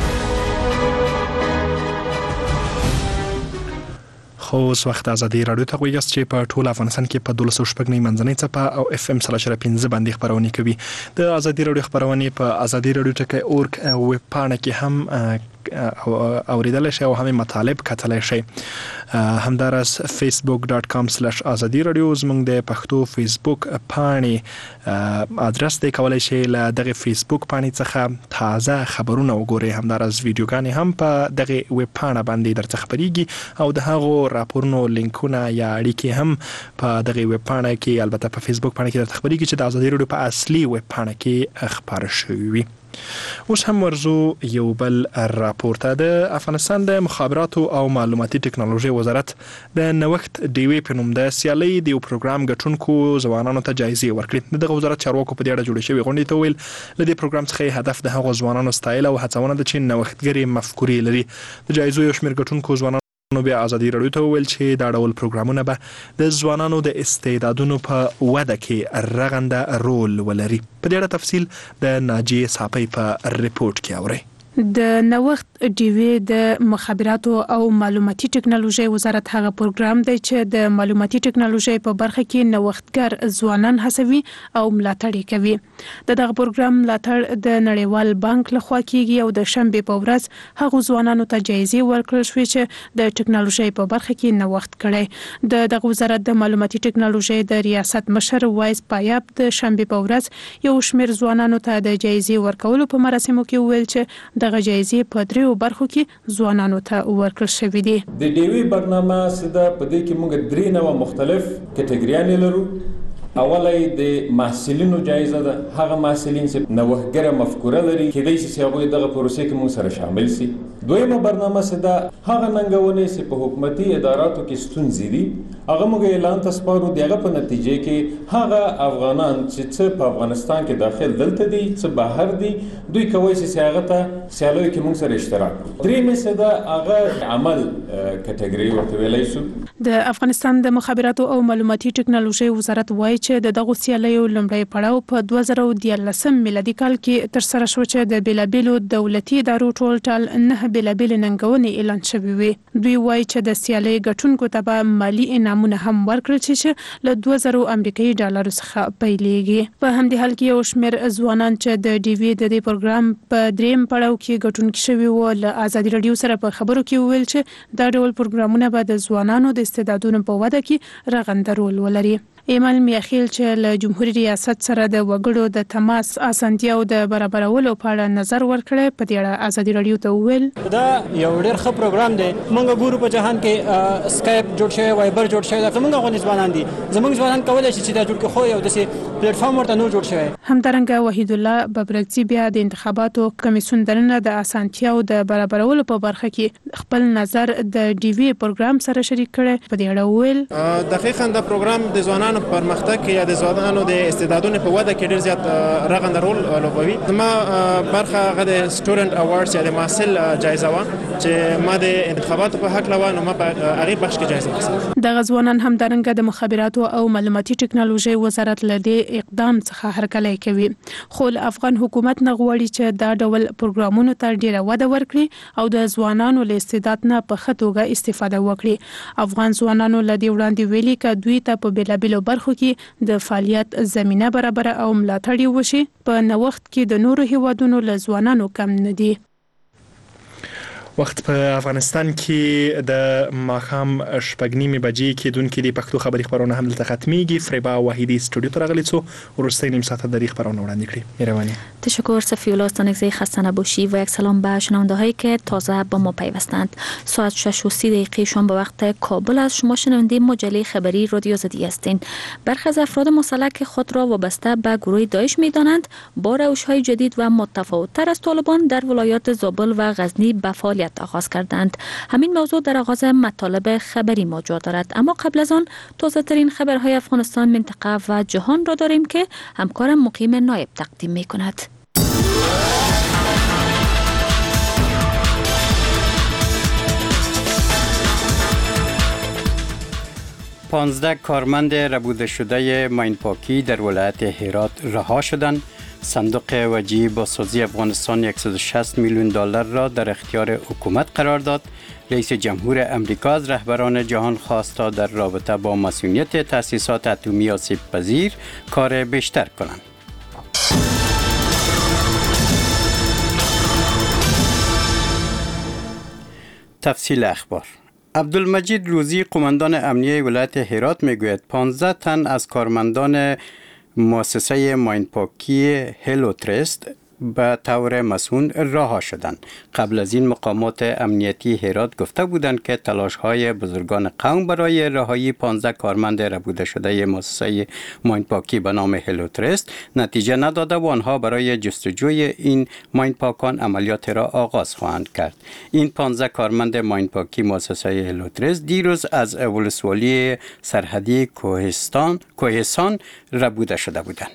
خو اوس وخت ازادي رادیو ته غوږی چې په ټول افغانستان کې په 12 منځنۍ څپه او اف ام 3.5 باندې خبرونه کوي. د ازادي رادیو خبرونه په ازادي رادیو ټکی اورګ ویب پاڼه کې هم اوریدل شي او هم مطالب کتلی شي. همدارس facebook.com/azadi radio زموږ د پښتو فیسبوک پاڼې ادرس دی، کولای شي له دغه فیسبوک پاڼې څخه تازه خبرونه وګورئ. همدارس ویډیوګانې هم په دغه ویب پاڼه باندې درته خبريږي او د هغو راپورونو لینکونه یا اړیکې هم په دغه ویب پاڼه کې البته په فیسبوک پاڼه کې درته خبريږي چې د ازادي رادیو په اصلي ویب پاڼه کې خبر شوی وي. اوس هم ورزو یو بل راپور ته. د افغانستان د مخابراتو او معلوماتي ټکنالوژي وزارت د نوښت ډیوې په نوم د سیالۍ د یو پروګرام ګټونکو ځوانانو ته جایزې ورکړې. دغه وزارت چارواکو په دې اړه جوړې شوې غونډې ته ویل له دې پروګرام څخه هدف د هغو ځوانانو ستایل او هڅونه ده چې نوښتګري مفکورې لري. د جایزو یو شمېر ګټونکو ځوانانو بیا ازادي رادیو ته ویل چې دا ډول پروګرامونه به د ځوانانو د استعدادونو په وده کې رغنده رول ولري. په دې اړه تفصیل د ناجیه صاحب په ریپورت کې اورئ. د نوښت ډیوې د مخابراتو او معلوماتي ټکنالوژي وزارت هغه پروګرام دی چې د معلوماتي ټکنالوژي په برخه کې نوښتګر ځوانان هڅوي او ملاتړ کوي. دغه پروګرام ملاتړ د نړیوال بانک لخوا کیږي او د شنبه په ورځ هغه ځوانانو ته جایزې ورکړل شوې چې د ټکنالوژي په برخه کې نوښت کړي. د وزارت د معلوماتي ټکنالوژي د ریاست مشر وایس پایاب د شنبه په ورځ یو شمېر ځوانانو ته د جایزې ورکولو په مراسمو کې ویل چې دغه جایزې په دریو برخو کې ځوانانو ته ورکړل شوې دي. د ډیوی برنامه سده په دې کې موږ درې نوع مختلف کټګریانې لرو. اولای د محصلینو جایزه ده، هغه محصلین چې نوښتګر مفکوره لري کېدای شي هغه دغه پروسې کې موږ سره شامل شي. دویمه برنامه سده هغه ننګونې چې په حکومتي اداراتو کې ستونزې دي، هغه موږ اعلان تاسپارو دغه په نتیجې کې هغه افغانان چې په افغانستان کې داخل دلته دي چې بهر دي دوی کوي چې هغه ته سیالوي کې موږ سره اشتراک وکړي. درېمه سده هغه عمل کټګوري ورته ویلای شو. د افغانستان د مخابراتو او معلوماتي ټکنالوژي وزارت وایي چې د دغه سیالیو لومړی پړاو په 2013 میلادي کال کې تر سره شو چې د بیلابیلو دولتي ادارو ټول 9 بیلابیل ننګونې اعلان شوې وي. دوی وایي چې د سیالۍ ګټونکو ته به مالی انعامونه هم ورکړل شي چې له 2000 امریکایي ډالرو څخه پیلېږي. په همدې حال کې یو شمېر ځوانان چې د ډي وی د دې پروګرام په دریم پړاو کې ګټونکي شوي وو له ازادي رادیو سره په خبرو کې ویل چې دا ډول پروګرامونه به د ځوانانو د استعدادونو په وده کې رغنده رول ولري. ایمل میاخیل چې له جمهوریت ریاست سره د وګړو د تماس اسانتیاو د برابرولو په اړه نظر ورکړی، په دې اړه ازادي رادیو ته وویل دا یو ډېر ښه پروګرام دی. موږ ګورو په جهان کې سکایپ جوړ شوی، وایبر جوړ شوی، دا موږ غو ځوانان دي، زموږ ځوانان کولای شي چې دا جوړ کړي، خو یو داسې پلیټفارم ورته نو جوړ شوی. همدارنګه وحید الله ببرکزی بیا د انتخاباتو کمیسیون درنه د اسانتیاو د برابرولو په برخه کې خپل نظر د ډي وی پروګرام سره شریک کړي. په دې اړه ویل دقیقاً د پروګرام د ځوانانو پرمختګ یا د ځوانانو د استعدادونو په وده کې ډیر زیات رغنده رول لوبوي. ما برخه غو د سټوډنټ اوارډز یا د محصل جایزه و چې ما د انتخاباتو په حق لوانو ما په هغه بخش کې جایزه واخیسته. د غزوانان همدارنګه د مخابراتو او معلوماتي ټکنالوژي وزارت لدی اقدام څخه هرکلی کوي. خو افغان حکومت نه غواړي چې دا ډول پروګرامونو ته ډیره وده ورکړي او د ځوانانو له استعداد نه په خطوګه استفاده وکړي. افغان ځوانانو لدی وړاندې ویلي ک دوی ته په بیلابیلو برخو کې د فعالیت زمينه برابر او ملاتړ وشي. په نو وخت کې د نورو هیوادونو له ځوانانو کم نه دي. وخت په افغانستان کې د ماخام شپږنیمې بجې کې دونکو د پښتو خبري خبرونه هم دلته ختميږي. فریبا وحیدی استودیو ته راغلی څو ورسته نیم ساعت د خبرونه وړاندې کړې. مهرباني. تشکر صفی الله استانکزی خسته نباشی و یک سلام به شنونده‌هایی که تازه با ما پیوستند. ساعت 6:30 شام به وقت کابل از شما شنونده مجله خبری رادیو آزادی هستین. برخی از افراد مسلح خود را وابسته به گروه داعش می‌دانند با روش‌های جدید و متفاوت‌تر از طالبان در ولایات زابل و غزنی به فعالیت آغاز کردند. همین موضوع در آغاز مطالب خبری ما جا دارد، اما قبل از آن تازه ترین خبرهای افغانستان، منطقه و جهان را داریم که همکارم مقیم نایب تقدیم می کند. 15 کارمند ربوده شده ماینپاکی در ولایت هرات رها شدند. صندوق وجیه بازسازی افغانستان 160 میلیون دلار را در اختیار حکومت قرار داد. رئیس جمهور امریکا از رهبران جهان خواست تا در رابطه با مسئولیت تأسیسات اتمی آسیب پذیر کار بیشتر کنند. تفصیل اخبار. عبدالمجید روزی قماندان امنیه ولایت هرات میگوید 15 تن از کارمندان مؤسسه ماینپاکی هلوترست به طور مسئول رها شدند. قبل از این مقامات امنیتی هرات گفته بودند که تلاش‌های بزرگان قوم برای رهایی 15 کارمند ربوده شده مؤسسه ماینپاکی به نام هلوترست نتیجه نداده و آنها برای جستجوی این ماینپاکان عملیات را آغاز خواهند کرد. این 15 کارمند ماینپاکی مؤسسه هلوترست دیروز از ولسوالی سرحدی کوهستان ربوده شده بودند.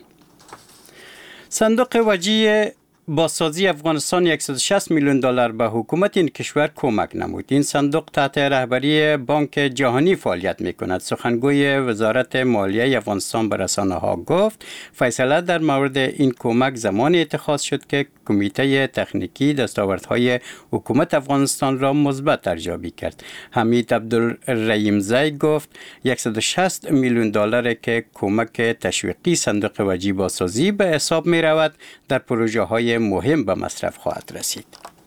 صندوق وجیه بازسازی افغانستان 160 میلیون دلار به حکومت این کشور کمک نمود. این صندوق تحت رهبری بانک جهانی فعالیت می‌کند. سخنگوی وزارت مالیه افغانستان به رسانه‌ها گفت فیصله در مورد این کمک زمانی اتخاذ شد که کمیته تکنیکی دستاوردهای حکومت افغانستان را مثبت ارزیابی کرد. حمید عبدالرحیمزی گفت 160 میلیون دلار که کمک تشویقی صندوق وجیه بازسازی به حساب می‌رود در پروژه‌های مهم به مصرف خواهد رسید.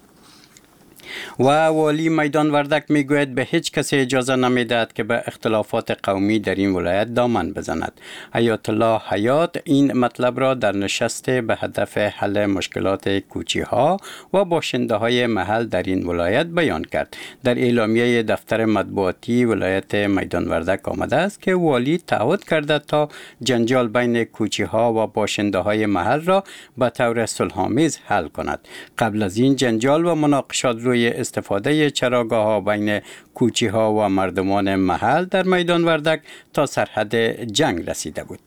و والی میدان وردک میگوید به هیچ کسی اجازه نمیدهد که به اختلافات قومی در این ولایت دامن بزند. آیت الله حیات این مطلب را در نشست به هدف حل مشکلات کوچی‌ها و باشنده‌های محل در این ولایت بیان کرد. در اعلامیه دفتر مطبوعاتی ولایت میدان وردک آمده است که والی تعهد کرده تا جنجال بین کوچی‌ها و باشنده‌های محل را به طور صلح‌آمیز حل کند. قبل از این جنجال و مناقشات روی استفاده چراگاه‌ها بین کوچی‌ها و مردمان محل در میدان وردک تا سرحد جنگ رسیده بود.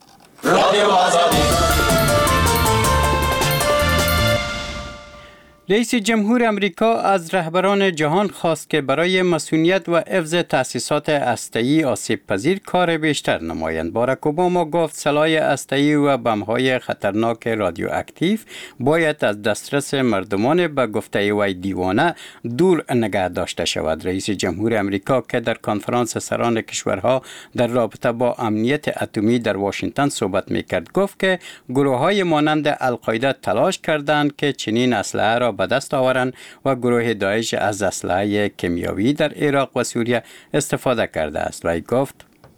رئیس جمهور امریکا از رهبران جهان خواست که برای مسئولیت و حفظ تأسیسات هسته‌ای آسیب پذیر کار بیشتر نمایند. باراک اوباما گفت سلاح هسته‌ای و بمب‌های خطرناک رادیواکتیو باید از دسترس مردمان به گفته وی دیوانه دور نگه داشته شود. رئیس جمهور امریکا که در کنفرانس سران کشورها در رابطه با امنیت اتمی در واشنگتن صحبت می‌کرد گفت که گروه‌های مانند القاعده تلاش کردند که چنین اسلحه را به دست آورند و گروه داعش از اسلحه کیمیایی در عراق و سوریه استفاده کرده است. وی گفت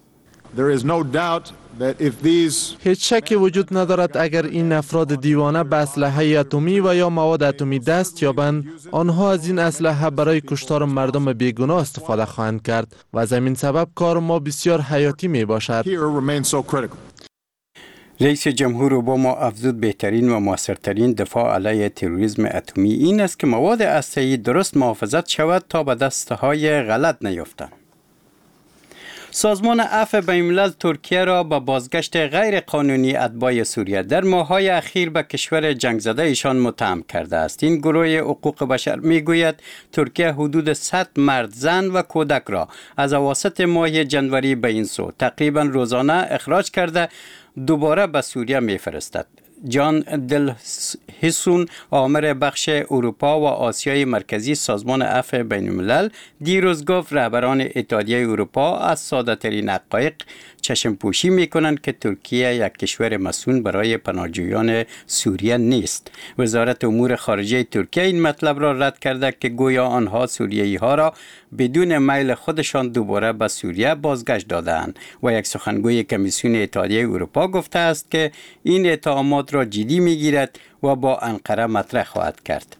هیچ شکی وجود ندارد اگر این افراد دیوانه به اسلحه اتمی و یا مواد اتمی دست یابند، آنها از این اسلحه برای کشتار مردم بیگناه استفاده خواهند کرد و از همین سبب کار ما بسیار حیاتی می باشد. رئیس جمهور اوباما افزود بهترین و موثرترین دفاع علیه تروریسم اتمی این است که مواد هسته‌ای درست محافظت شود تا به دستهای غلط نیفتند. سازمان عفو بین‌الملل ترکیه را با بازگشت غیر قانونی اتباع سوریه در ماه‌های اخیر به کشور جنگ زده ایشان متهم کرده است. این گروه حقوق بشر میگوید ترکیه حدود 100 مرد، زن و کودک را از اواسط ماه جنوری به این سو تقریبا روزانه اخراج کرده دوباره به سوریه میفرستد. جان دل حسون آمر بخش اروپا و آسیای مرکزی سازمان عفو بین الملل دیروز گفت رهبران اتحادیه اروپا از ساده ترین حقایق چشم پوشی می کنند که ترکیه یک کشور مسئول برای پناهجویان سوریه نیست. وزارت امور خارجه ترکیه این مطلب را رد کرده که گویا آنها سوریایی ها را بدون میل خودشان دوباره به سوریه بازگشت دادند و یک سخنگوی کمیسیون اتحادیه اروپا گفته است که این اتهامات را جدی می گیرد و با انقره مطرح خواهد کرد.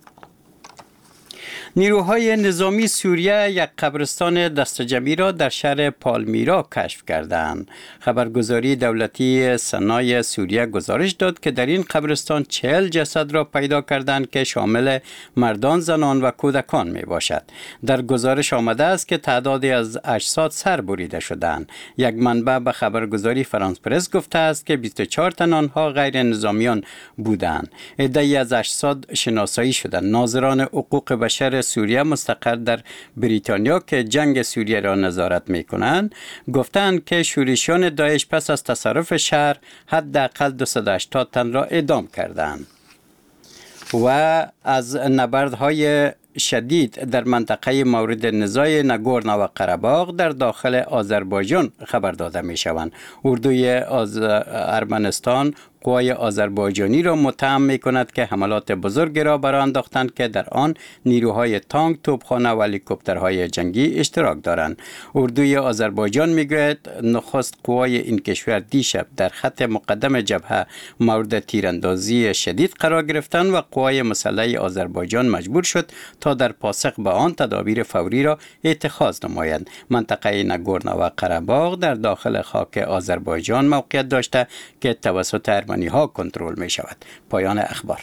نیروهای نظامی سوریه یک قبرستان دستجمعی را در شهر پالمیرا کشف کردند. خبرگزاری دولتی سنای سوریه گزارش داد که در این قبرستان 40 جسد را پیدا کردند که شامل مردان، زنان و کودکان می باشد. در گزارش آمده است که تعدادی از اجساد سر بریده شدند. یک منبع به خبرگزاری فرانس پرس گفته است که 24 تن آنها غیر نظامیان بودند. عده‌ای از اجساد شناسایی شدند. ناظران حقوق بشر سوریه مستقر در بریتانیا که جنگ سوریه را نظارت می کنند گفتند که شورشیان داعش پس از تصرف شهر حداقل 280 تن را اعدام کردند و از نبردهای شدید در منطقه مورد نزاع ناگورنو و قره‌باغ در داخل آذربایجان خبر داده می شوند. اردوی ارمنستان قوای آذربایجانی را متهم می کند که حملات بزرگی را برآ انداختند که در آن نیروهای تانک، توپخانه و هلیکوپترهای جنگی اشتراک دارند. اردوی آذربایجان می گوید نخست قوای این کشور دیشب در خط مقدم جبهه مورد تیراندازی شدید قرار گرفتند و قوای مسلح آذربایجان مجبور شد تا در پاسخ به آن تدابیر فوری را اتخاذ نمایند. منطقه ناگورنو و قره‌باغ در داخل خاک آذربایجان موقعیت داشته که توسط ارمنی ها کنترل می شود. پایان اخبار.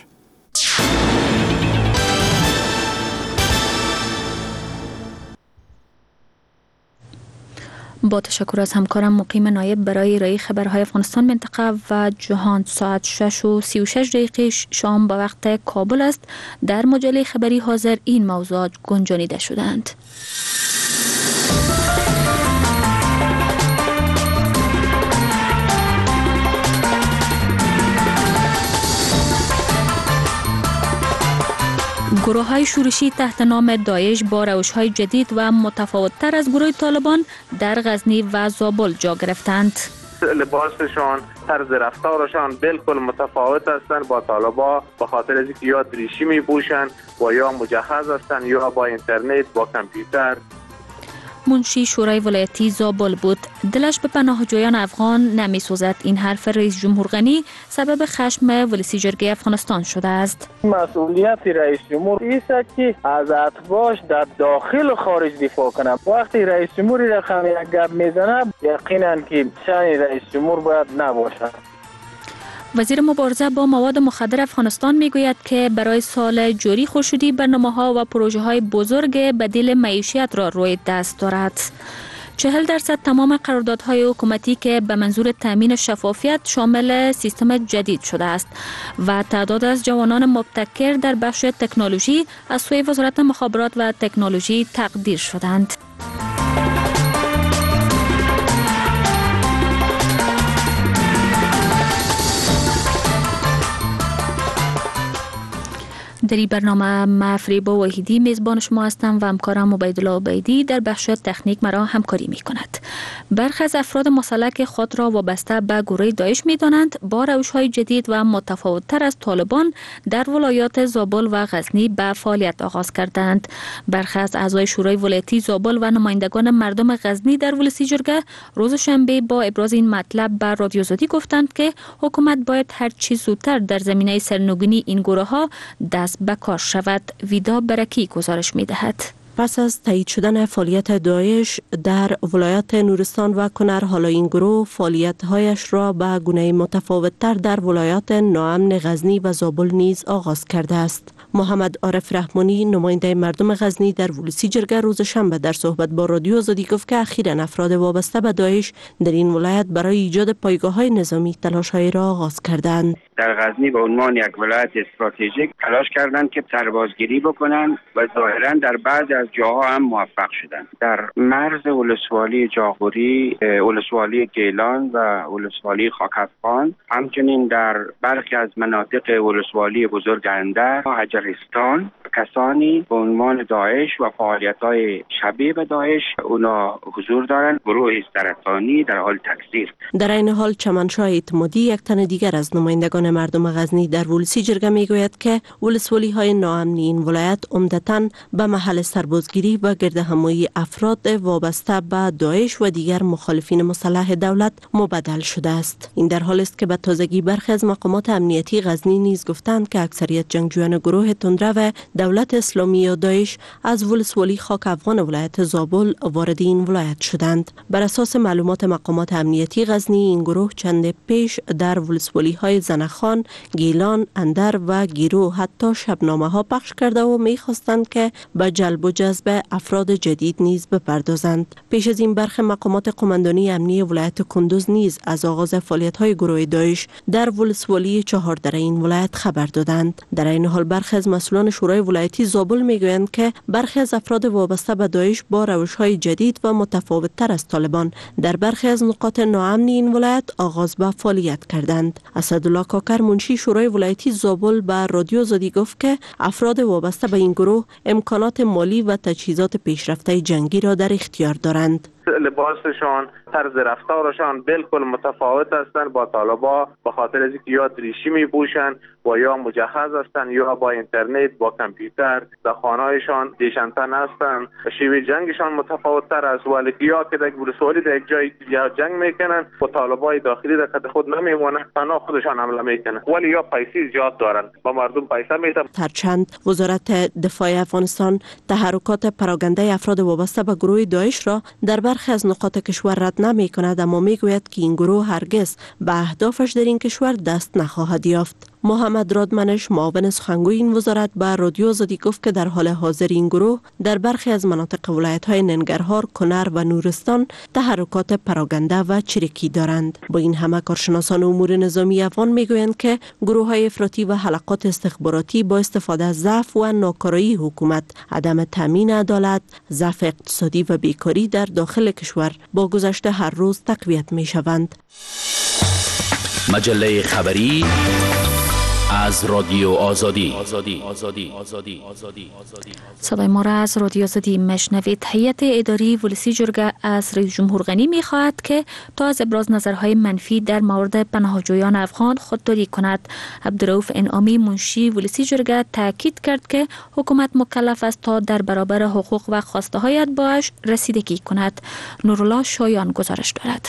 با تشکر از همکارم مقیم نایب برای ارائه خبرهای افغانستان، منطقه و جهان. ساعت 6:36 شام به وقت کابل است. در مجله خبری حاضر این موضوعات گنجانیده شدند. گروه‌های شورشی تحت نام داعش با روش‌های جدید و متفاوت‌تر از گروه طالبان در غزنی و زابل جا گرفتند. لباسشان، طرز رفتارشان بالکل متفاوت هستند با طالبان به خاطر از اینکه یا دریشی می‌پوشند و یا مجهز هستند یا با اینترنت با کامپیوتر. منشی شورای ولایتی زابل بود. دلش به پناهجویان افغان نمی سوزد. این حرف رئیس جمهور غنی سبب خشم ولسی جرگه افغانستان شده است. مسئولیت رئیس جمهور است که از اتباعش در داخل و خارج دفاع کنه. وقتی رئیس جمهوری رقم یک گپ میزنه یقینا که شأن رئیس جمهور باید نباشد. وزیر مبارزه با مواد مخدر افغانستان میگوید که برای سال جاری خورشیدی برنامه‌ها و پروژه‌های بزرگ بدیل معیشت را روی دست دارد. 40% تمام قراردادهای حکومتی که به منظور تامین شفافیت شامل سیستم جدید شده است و تعداد از جوانان مبتکر در بخش تکنولوژی از سوی وزارت مخابرات و تکنولوژی تقدیر شدند. در این برنامه من فریبا وحیدی میزبان شما هستم و همکارم عبیدالله عبیدی در بخش تکنیک مرا همکاری می کند. برخی از افراد مسلح که خود را وابسته به گروه داعش می دانند با روش‌های جدید و متفاوت‌تر از طالبان در ولایات زابل و غزنی به فعالیت آغاز کردند. برخی از اعضای شورای ولایتی زابل و نمایندگان مردم غزنی در ولسی جرگه روز شنبه با ابراز این مطلب به رادیو آزادی گفتند که حکومت باید هر چه زودتر در زمینه سرنگونی این گروه‌ها دست به کار شود. ویدا برکی گزارش می دهد. پس از تایید شدن فعالیت داعش در ولایت نورستان و کنر، حالا این گروه فعالیت‌هایش را به گونه متفاوت‌تر در ولایات ناامن غزنی و زابل نیز آغاز کرده است. محمد عارف رحمانی، نماینده مردم غزنی در ولسی جرگه، روز شنبه در صحبت با رادیو آزادی گفت که اخیراً افراد وابسته به داعش در این ولایت برای ایجاد پایگاه‌های نظامی تلاش‌هایی را آغاز کردند. در غزنی به عنوان یک ولایت استراتژیک تلاش کردند که سربازگیری بکنند و ظاهراً در بعضی از جاها هم موفق شدند. در مرز ولسوالی جاغوری، ولسوالی گیلان و ولسوالی خاکافغان، همچنین در برخی از مناطق ولسوالی بزرگ اندر، هجرستان، کسانی به عنوان داعش و فعالیت‌های شبیه به داعش اونا حضور دارند. گروه سرطانی در حال تکثیر. در این حال چمنشاه اعتمادی، یک تن دیگر از نمایندگان مردم غزنی در ولسی جرگه میگوید که ولسوالی‌های ناامن این ولایت عمدتاً به محل سربازگیری و گردهمایی افراد وابسته به داعش و دیگر مخالفین مسلح دولت مبدل شده است. این در حالی است که به تازگی برخی از مقامات امنیتی غزنی نیز گفتند که اکثریت جنگجویان گروه تندرو دولت اسلامی یا داعش از ولسوالی خاک افغان ولایت زابل وارد این ولایت شدند. بر اساس معلومات مقامات امنیتی غزنی، این گروه چند پیش در ولسوالی‌های زنخان، گیلان، اندر و گیرو حتی شبنامه‌ها پخش کرده و می‌خواستند که به جلب و جذب افراد جدید نیز بپردازند. پیش از این برخی مقامات قماندانی امنی ولایت کندوز نیز از آغاز فعالیت‌های گروه داعش در ولسوالی چهاردره این ولایت خبر دادند. در این حال برخی از مسئولان شورای ولایتی زابل میگویند که برخی از افراد وابسته به داعش با روش‌های جدید و متفاوت‌تر از طالبان در برخی از نقاط ناامن این ولایت آغاز به فعالیت کردند. اسدالله کاکر، منشی شورای ولایتی زابل، به رادیو آزادی گفت که افراد وابسته به این گروه امکانات مالی و تجهیزات پیشرفته جنگی را در اختیار دارند. لباسشان، طرز رفتارشان بالکل متفاوت هستند با طالبا، به خاطر از اینکه یا دریشی میپوشند و یا مجهز هستند یا با اینترنت، با کامپیوتر در خانه‌هایشان دیشنتن هستند. شیوه جنگشان متفاوت تر است. ولی یا که در ولسوالی در یک جای جنگ میکنن و طالبای داخلی در خود خود نمیمونن، تنها خودشان حمله میکنن، ولی یا پیسې زیاد دارند، با مردم پیسه میدن. هرچند وزارت دفاع افغانستان تحرکات پراگنده افراد وابسته به گروه داعش را در برخی از نقاط کشور رد نمی کند، اما می گوید که این گروه هرگز به اهدافش در این کشور دست نخواهد یافت. محمد رادمنش، معاون سخنگوی این وزارت، به رادیو آزادی گفت که در حال حاضر این گروه در برخی از مناطق ولایت‌های ننگرهار، کنر و نورستان تحرکات پراگنده و چریکی دارند. با این همه کارشناسان امور نظامی افغان میگویند که گروه‌های افراطی و حلقات استخباراتی با استفاده از ضعف و ناکارایی حکومت، عدم تامین عدالت، ضعف اقتصادی و بیکاری در داخل کشور با گذشت هر روز تقویت می‌شوند. مجله خبری از رادیو آزادی. صدای ما را از رادیو آزادی مشنوید. هیئت اداری ولسی جرگه از رئیس جمهور غنی می‌خواهد که تا از ابراز نظرهای منفی در مورد پناهجویان افغان خودداری کند. عبدالرؤوف انعامی، منشی ولسی جرگه، تاکید کرد که حکومت مکلف است تا در برابر حقوق و خواسته‌های اتباعش رسیدگی کند. نورالله شایان گزارش دارد.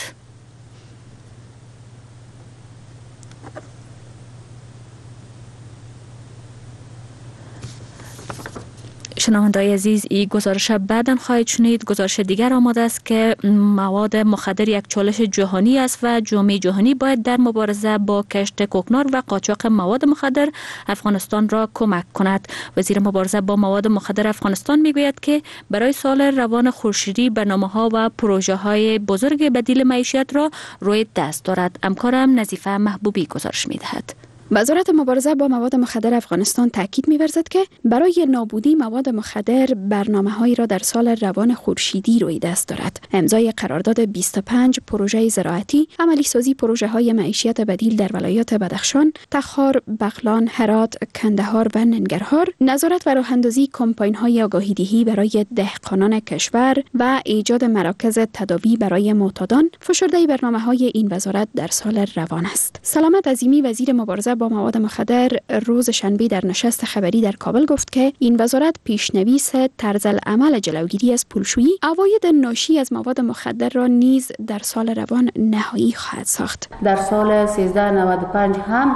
شنونده‌های عزیز، این گزارش بعداً خواهید شنید. گزارش دیگر آماده است که مواد مخدر یک چالش جهانی است و جامعه جهانی باید در مبارزه با کشت کوکنار و قاچاق مواد مخدر افغانستان را کمک کند. وزیر مبارزه با مواد مخدر افغانستان میگوید که برای سال روان خورشیدی برنامه‌ها و پروژه‌های بزرگ بدیل معیشت را روی دست دارد. همکارم نظیفه محبوبی گزارش می‌دهد. وزارت مبارزه با مواد مخدر افغانستان تاکید می‌ورزد که برای نابودی مواد مخدر برنامه‌هایی را در سال روان خورشیدی روی دست دارد. امضای قرارداد 25 پروژه زراعتی، عملی سازی پروژه‌های معیشت بدیل در ولایات بدخشان، تخار، بغلان، هرات، کندهار و ننگرهار، نظارت و راه‌اندازی کمپاین‌های آگاهی‌دهی برای دهقانان کشور و ایجاد مراکز تداوی برای معتادان، فشرده برنامه‌های این وزارت در سال روان است. سلامت عظیمی، وزیر مبارزه با با مواد مخدر روز شنبه در نشست خبری در کابل گفت که این وزارت پیشنویس طرزالعمل جلوگیری از پولشویی عواید ناشی از مواد مخدر را نیز در سال روان نهایی خواهد ساخت. در سال 1395 هم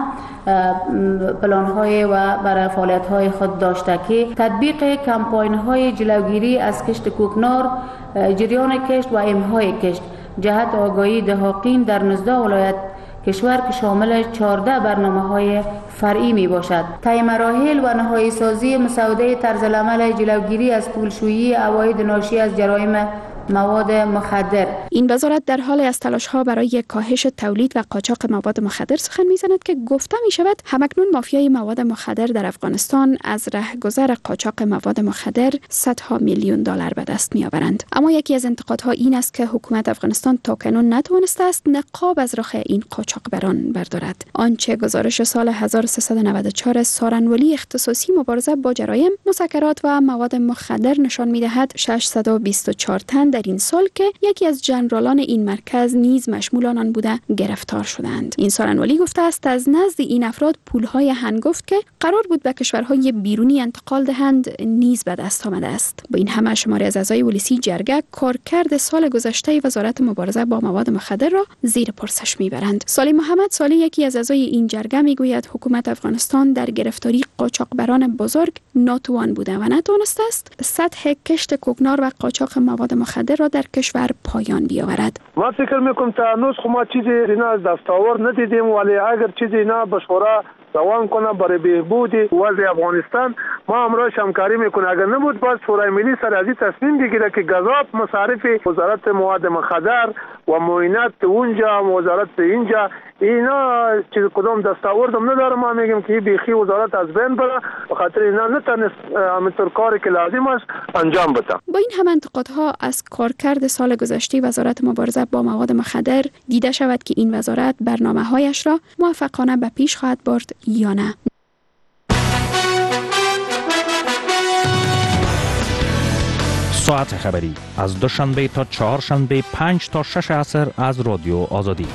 پلان‌های و برای فعالیت‌های خود داشته که تطبیق کمپاین‌های جلوگیری از کشت کوکنار، جریان کشت و امهای کشت جهت آگاهی دهاقین در 19 ولایت کشور که شامل 14 برنامه‌های فرعی می باشد. طی مراحل و نهایی سازی مسوده طرزالعمل جلوگیری از پولشویی عواید ناشی از جرایم مواد مخدر. این وزارت در حال از تلاش‌ها برای کاهش تولید و قاچاق مواد مخدر سخن می‌زند که گفته می‌شود همکنون مافیای مواد مخدر در افغانستان از رهگذر قاچاق مواد مخدر صدها میلیون دلار به دست می‌آورند. اما یکی از انتقادها این است که حکومت افغانستان تاکنون نتوانسته است نقاب از راه این قاچاقبران بردارد. آنچه گزارش سال 1394 سارنولی اختصاصی مبارزه با جرایم، مسکرات و مواد مخدر نشان می‌دهد 624 تن در این سال که یکی از جنرالان این مرکز نیز مشمول آن بوده گرفتار شدند. این سارنولی گفته است از نزد این افراد پولهای هنگفت که قرار بود به کشورهای بیرونی انتقال دهند نیز به دست آمده است. با این همه شماری از اعضای ولسی جرگه کارکرد سال گذشته وزارت مبارزه با مواد مخدر را زیر پرسش میبرند. سالی محمد سالی یکی از اعضای این جرگه میگوید حکومت افغانستان در گرفتاری قاچاقبران بزرگ ناتوان بوده و نتوانسته است سطح کشت کوکنار و قاچاق مواد مخدر را در کشور پایان بیاورد. ما فکر میکنم تا هنوز ما چیزی اینا از دستاورد ندیدیم، ولی اگر چیزی اینا به شورا روان کنه برای بهبود وضع افغانستان ما امروز همکاری میکنه. اگر نبود باز شورای ملی سر از این تصمیم بگیره که گزاف مصارف وزارت مواد مخدر و معاینات اونجا وزارت اینجا اینا چیز کدام دستاورد هم نداره. ما میگیم که بیخی وزارت از بین بره به خاطر اینا نتونست همینطور کاری که لازم است انجام بده. با این هم انتقادها از کارکرد سال گذشته وزارت مبارزه با مواد مخدر دیده شود که این وزارت برنامه‌هایش را موفقانه به پیش خواهد برد یا نه. ساعت خبری از دوشنبه تا چهارشنبه 5 تا 6 عصر از رادیو آزادی.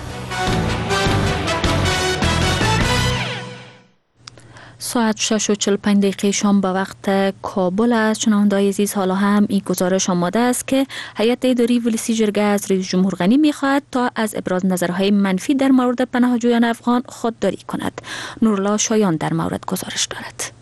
ساعت 6:45 شام به وقت کابل است. شنونده‌های عزیز، حالا هم این گزارش آماده است که هیئت اداری ولسی جرگه از رئیس جمهور غنی می‌خواهد تا از ابراز نظرهای منفی در مورد پناهجویان افغان خودداری کند. نورالله شایان در مورد گزارش دارد.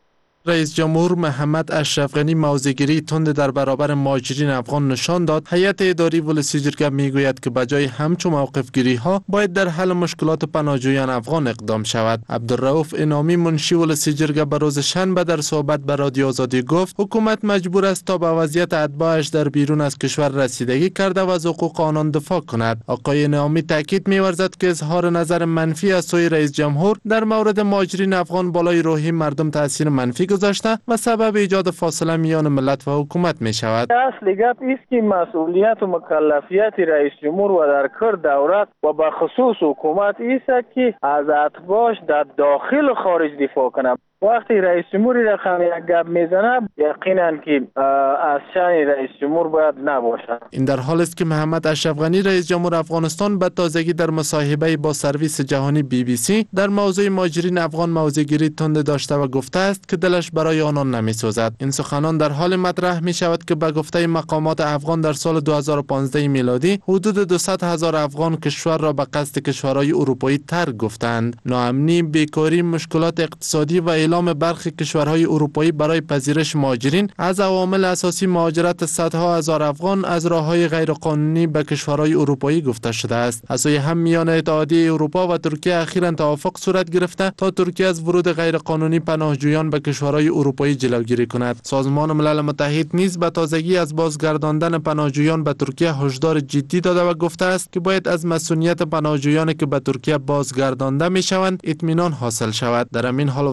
رئیس جمهور محمد اشرف غنی موضع‌گیری تند در برابر مهاجرین افغان نشان داد. هیئت اداری ولسی جرگه میگوید که بجای همچون موقفگیری ها باید در حل مشکلات پناهجویان افغان اقدام شود. عبدالرؤوف انعامی منشی ولسی جرگه به روز شنبه در صحبت به رادیو آزادی گفت حکومت مجبور است تا به وضعیت اتباعش در بیرون از کشور رسیدگی کرده و از حقوق آنان دفاع کند. آقای انعامی تاکید می‌ورزد که اظهار نظر منفی از سوی رئیس جمهور در مورد مهاجرین افغان بالای روحی مردم تاثیر منفی گذاشته و سبب ایجاد فاصله میان ملت و حکومت می شود. اصل گپ است که مسئولیت و مکلفیت رئیس جمهور و در کار دولت و به خصوص حکومت است که از اتباعش در داخل و خارج دفاع کنه. وقتی رئیس جمهوری رقم یک گپ میزنه یقینا که از شأن رئیس جمهور باید نباشه. این در حال است که محمد اشرف غنی رئیس جمهور افغانستان به تازگی در مصاحبه با سرویس جهانی BBC در موضوع مهاجرین افغان موضع‌گیری تند داشته و گفته است که دلش برای آنان نمی‌سوزد. این سخنان در حال مطرح می شود که به گفته مقامات افغان در سال 2015 میلادی حدود 200,000 افغان کشور را به قصد کشورهای اروپایی ترک گفتند. ناامنی، بیکاری، مشکلات اقتصادی و اعلام برخی کشورهای اروپایی برای پذیرش مهاجرین از عوامل اساسی مهاجرت صدها هزار افغان از راه‌های غیرقانونی به کشورهای اروپایی گفته شده است. از سوی هم میان اتحادیه اروپا و ترکیه اخیراً توافق صورت گرفته تا ترکیه از ورود غیرقانونی پناهجویان به کشورهای اروپایی جلوگیری کند. سازمان ملل متحد نیز به تازگی از بازگرداندن پناهجویان به ترکیه هشدار جدی داده و گفته است که باید از مسئولیت پناهجویان که به ترکیه بازگردانده میشوند اطمینان حاصل شود. در همین حال وزارت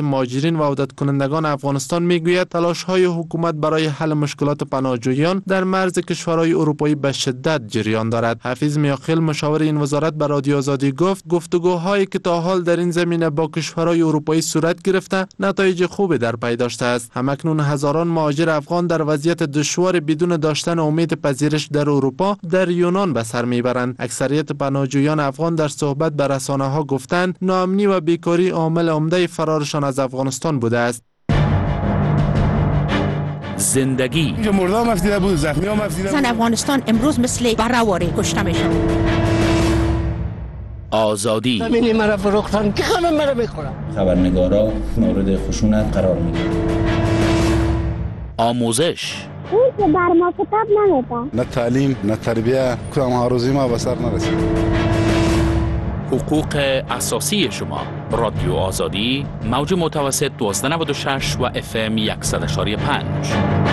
مهاجرین و عودت کنندگان افغانستان میگوید تلاش‌های حکومت برای حل مشکلات پناهجویان در مرز کشورهای اروپایی به شدت جریان دارد. حفیظ میاخیل مشاور این وزارت به رادیو آزادی گفت گفتگوهایی که تا حال در این زمینه با کشورهای اروپایی صورت گرفته نتایج خوبی در پی داشته است. همکنون هزاران مهاجر افغان در وضعیت دشوار بدون داشتن امید پذیرش در اروپا در یونان به سر میبرند. اکثریت پناهجویان افغان در صحبت به رسانه‌ها گفتند ناامنی و بیکاری عامل عمده فرارشان از افغانستان بوده است. زندگی مردم مفیده بود، زخمی هم مفیده بود. زن افغانستان امروز مثل بره‌واره کشته میشن. آزادی همین مرا فروختن که همه مرا میخورن. خبرنگارا مورد خشونت قرار میگیرن. آموزش اون که بر ما کتاب نمیدن. نه تعلیم نه تربیه کدام آرزوی ما به سر نرسید. حقوق اساسی شما. رادیو آزادی موج متوسط 1296 و FM 100.5.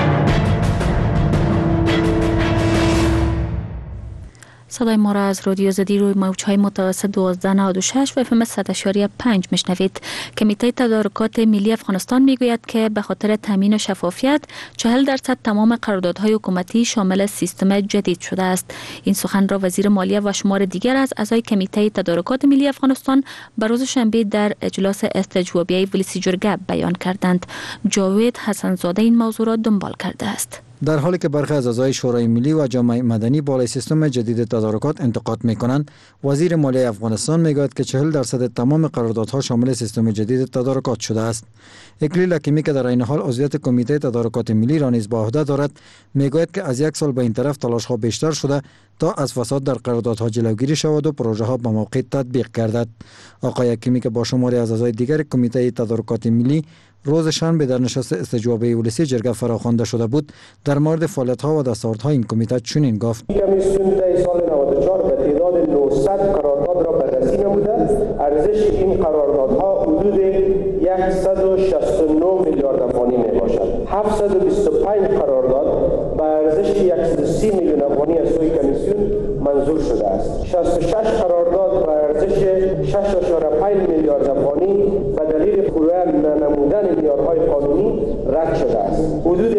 صدای ما را از رادیو آزادی روی موج‌های متوسط 1296 و FM 100.5 میشنوید. کمیته تدارکات ملی افغانستان میگوید که به خاطر تامین شفافیت 40% تمام قراردادهای حکومتی شامل سیستم جدید شده است. این سخن را وزیر مالیه و شمار دیگر از اعضای کمیته تدارکات ملی افغانستان به روز شنبه در اجلاس استجوابیه ولسی جرگه بیان کردند. جاوید حسنزاده این موضوع را دنبال کرده است. در حالی که برخی از اعضای شورای ملی و جامعه مدنی بالای سیستم جدید تدارکات انتقاد می‌کنند، وزیر مالیه افغانستان میگوید که 40% تمام قراردادها شامل سیستم جدید تدارکات شده است. اکلیل حکیمی که در این حال عضویت کمیته تدارکات ملی را نیز به عهده دارد، میگوید که از یک سال به این طرف تلاش‌ها بیشتر شده تا از فساد در قراردادها جلوگیری شود و پروژه‌ها به موقع تطبیق گردد. آقای حکیمی که با شماری از اعضای دیگر کمیته تدارکات ملی روز شنبه در نشست استجوابیه ولسی جرگه فراخوانده شده بود، در مورد فعالیت‌ها و دستاوردهای این کمیته چنین گفت: کمیسیون در سال 94 به تعداد 900 قرارداد را بررسی نموده. ارزش این قراردادها حدود 169 میلیارد افغانی می باشد. 725 قرارداد به ارزش 130 میلیون افغانی از سوی کمیسیون منظور شده است. 66 قرارداد به ارزش 6.5 میلیارد افغانی به دلیل پوره ننمودن معیارهای قانونی رد شده است. حدود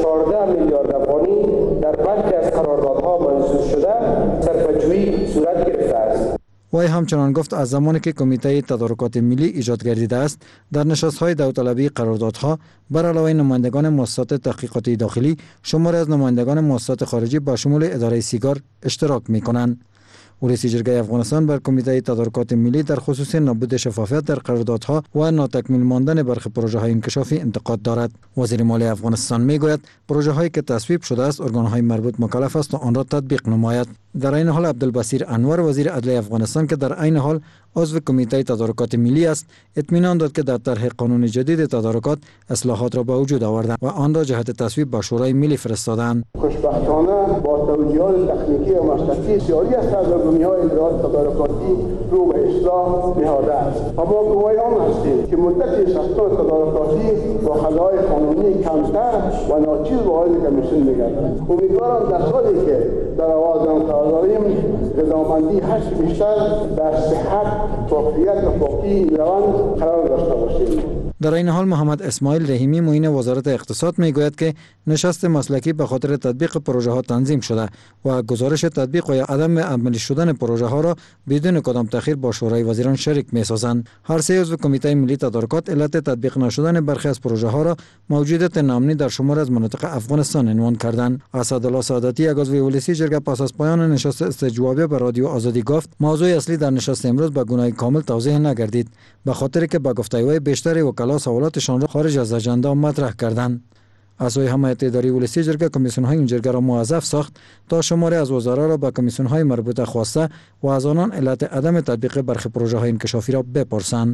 14 میلیارد افغانی در برخی از قراردادها منظور شده صرفه‌جویی صورت گرفته است. وی همچنان گفت از زمانی که کمیته تدارکات ملی ایجاد گردیده است، در نشست‌های داوطلبی قراردادها بر علاوه نمایندگان مؤسسات تحقیقاتی داخلی، شماری از نمایندگان مؤسسات خارجی با شمول اداره سیگار اشتراک می‌کنند. ولسی جرگه افغانستان بر کمیته تدارکات ملی در خصوص نبود شفافیت در قراردادها و ناتکمیل ماندن برخی پروژه‌های انکشافی انتقاد دارد. وزیر مالیه افغانستان میگوید پروژه‌هایی که تصویب شده است ارگان‌های مربوط مکلف است تا آن را تطبیق نماید. در این حال عبدالبصیر انور وزیر عدلیه افغانستان که در این حال عضو کمیته تدارکات ملی است، اطمینان داد که در طرح قانون جدید تدارکات اصلاحات را به وجود آوردند و آن را جهت تصویب به شورای ملی فرستادند. خوشبختانه با توجیهات تکنیکی و مسلکی بسیاری از سرگرمی‌های اجرات تدارکاتی رو به اصلاح نهاده است. ما گواهان هستیم که مدت ساختن تدارکاتی با خطاهای قانونی کمتر و ناچیز وارد کمیسیون می‌گردد. امیدوارم در سالی که در آوازم قرار داریم رضامندی هست بیشتر در صحت توفیت و فوقی این روند قرار داشته باشیم. در این حال محمد اسماعیل رحیمی معین وزارت اقتصاد میگوید که نشست مسلکی به خاطر تطبیق پروژه ها تنظیم شده و گزارش تطبیق و یا عدم عملی شدن پروژه ها را بدون کدام تأخیر با شورای وزیران شریک میسازند. هر سه عضو کمیته ملی تدارکات علت تطبیق نشدن برخی از پروژه ها را موجودیت ناامنی در شمار از مناطق افغانستان عنوان کردند. اسدالله سعادتی یک عضو ولسی جرگه پس از پایان نشست استجوابیه به رادیو آزادی گفت موضوع اصلی در نشست امروز به گونه کامل توضیح نگردید، به خاطر که با گفته وی بیشتر وکلا سوالاتشان را خارج از اجندا مطرح کردند. اعضای همیئت اداری ولسی جرگه کمیسیون‌های این جرگه را موظف ساخت تا شماری از وزرا را به کمیسیون‌های مربوطه خواسته و از آنان علت عدم تطبیق برخی پروژه‌های انکشافی را بپرسند.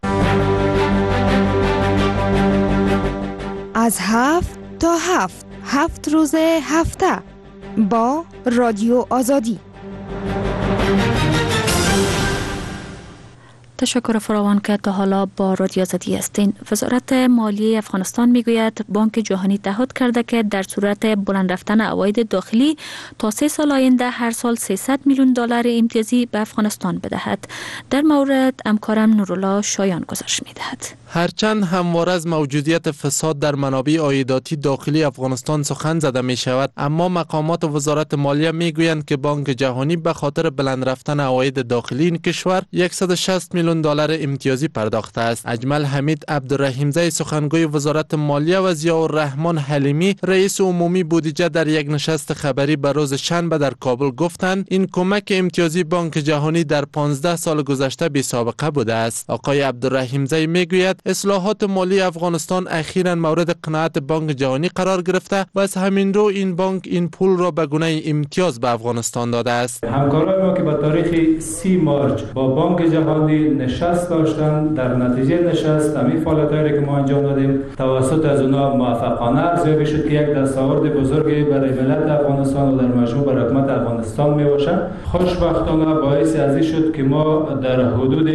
از 7 تا 7 روز هفته با رادیو آزادی. تشکر فراوان که تا حالا با رادیو آزادی هستین. وزارت مالیه افغانستان میگوید بانک جهانی تعهد کرده که در صورت بلند رفتن عواید داخلی تا 3 سال آینده هر سال 300 میلیون دلار امتیازی به افغانستان بدهد. در مورد همکارم نورالله شایان گزارش میدهد. هرچند همواره از موجودیت فساد در منابع عایداتی داخلی افغانستان سخن زده می شود، اما مقامات وزارت مالیه می گویند که بانک جهانی به خاطر بلند رفتن عواید داخلی این کشور 160 میلیون دلار امتیازی پرداخته است. اجمل حمید عبدالرحیمزی سخنگوی وزارت مالیه و ضیاءالرحمن حلیمی رئیس عمومی بودجه در یک نشست خبری به روز شنبه در کابل گفتند این کمک امتیازی بانک جهانی در 15 سال گذشته بی سابقه بوده است. آقای عبدالرحیمزی می گوید اصلاحات مالی افغانستان اخیراً مورد قناعت بانک جهانی قرار گرفته و از همین رو این بانک این پول را به گونه امتیاز به افغانستان داده است. همکاران ما که با تاریخ 30 مارچ با بانک جهانی نشست داشتند، در نتیجه نشست همین فعالیت‌هایی که ما انجام دادیم توسط از اونها موفقانه ارزیابی شد که یک دستاورد بزرگی برای ملت افغانستان و در مجموع برای حکومت افغانستان میباشد. خوشبختانه باعث از این شد که ما در حدود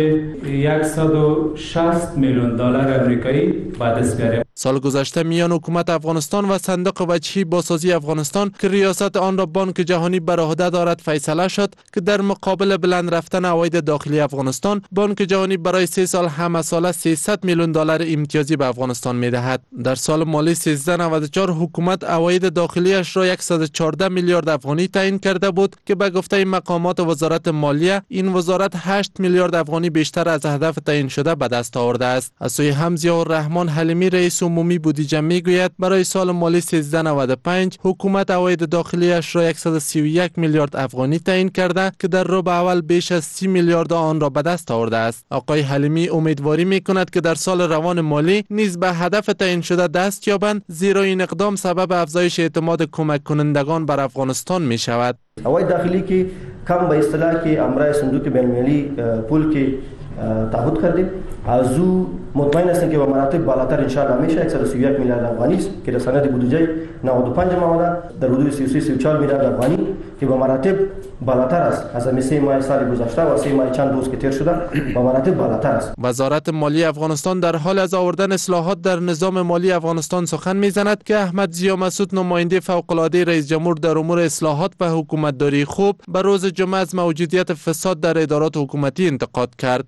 160 میلیون دلار آمریکایی به دست بیاریم. سال گذشته میان حکومت افغانستان و صندوق وجهی بازسازی افغانستان که ریاست آن را بانک جهانی بر عهده دارد فیصله شد که در مقابل بلند رفتن عواید داخلی افغانستان بانک جهانی برای 3 سال همه ساله 300 میلیون دلار امتیازی به افغانستان میدهد. در سال مالی 1394 حکومت عواید داخلیش را 114 میلیارد افغانی تعیین کرده بود که به گفته مقامات وزارت مالیه این وزارت 8 میلیارد افغانی بیشتر از هدف تعیین شده به دست آورده است. از سوی هم ضیاءالرحمن حلیمی رئیس عمومی بودجه میگوید برای سال مالی 1395 حکومت عواید داخلیش را 131 میلیارد افغانی تعیین کرده که در ربع اول بیش از 30 میلیارد آن را به دست آورده است. آقای حلیمی امیدواری میکند که در سال روان مالی نیز به هدف تعیین شده دست یابند، زیرا این اقدام سبب افزایش اعتماد کمک کنندگان بر افغانستان می شود. عواید داخلی که کم به اصطلاح که امرای صندوق بین‌المللی پول که تعهد کردیم از او مطمئن هستیم که به مراتب بالاتر ان شاء الله میشه 131 میلیارد افغانی است که در سند بودجه 95 ماده در حدود 33 میلیارد افغانی که به مراتب بالاتر است از همین 3 ماه سال گذشته و 3 ماه چند روز که تیر شده به مراتب بالاتر است. وزارت مالی افغانستان در حال از آوردن اصلاحات در نظام مالی افغانستان سخن میزند که احمد ضیا مسعود نماینده فوق العاده رئیس جمهور در امور اصلاحات و حکومتداری خوب به روز جمعه از موجودیت فساد در ادارات حکومتی انتقاد کرد.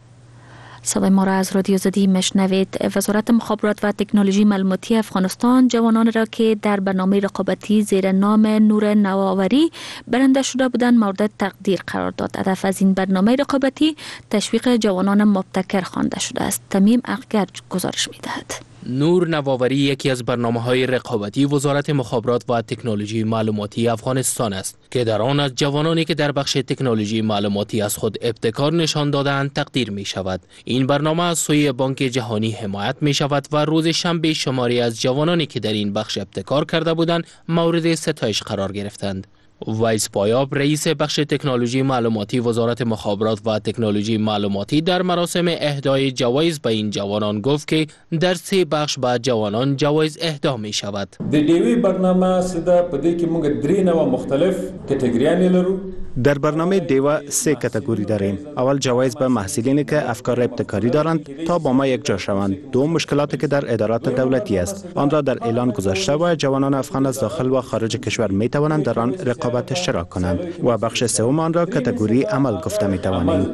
صدای ما را از رادیو آزادی میشنوید. وزارت مخابرات و تکنولوژی معلوماتی افغانستان جوانان را که در برنامه رقابتی زیر نام نور نوآوری برنده شده بودند مورد تقدیر قرار داد. هدف از این برنامه رقابتی تشویق جوانان مبتکر خوانده شده است. تمیم اقگر گزارش می‌دهد. نور نوآوری یکی از برنامه‌های رقابتی وزارت مخابرات و تکنولوژی معلوماتی افغانستان است که در آن از جوانانی که در بخش تکنولوژی معلوماتی از خود ابتکار نشان دادند تقدیر می شود. این برنامه از سوی بانک جهانی حمایت می شود و روز شنبه شماری از جوانانی که در این بخش ابتکار کرده بودند مورد ستایش قرار گرفتند. وایس پایاب رئیس بخش تکنولوژی معلوماتی وزارت مخابرات و تکنولوژی معلوماتی در مراسم اهدای جوایز به این جوانان گفت که در 3 بخش به جوانان جوایز اهدا می شود. د دیوی برنامه سده په دې کې موږ 3 نوع مختلف کټګریانې لرو. در برنامه دیوا 3 کاتگوری داریم. اول جوایز به محصلینی که افکار ابتکاری دارند تا با ما یک جا شوند. دوم مشکلاتی که در ادارات دولتی است. آن را در اعلان گذاشته و جوانان افغان از داخل و خارج کشور می توانند در آن رقابت اشتراک کنند. و بخش سوم آن را کاتگوری عمل گفته می توانیم.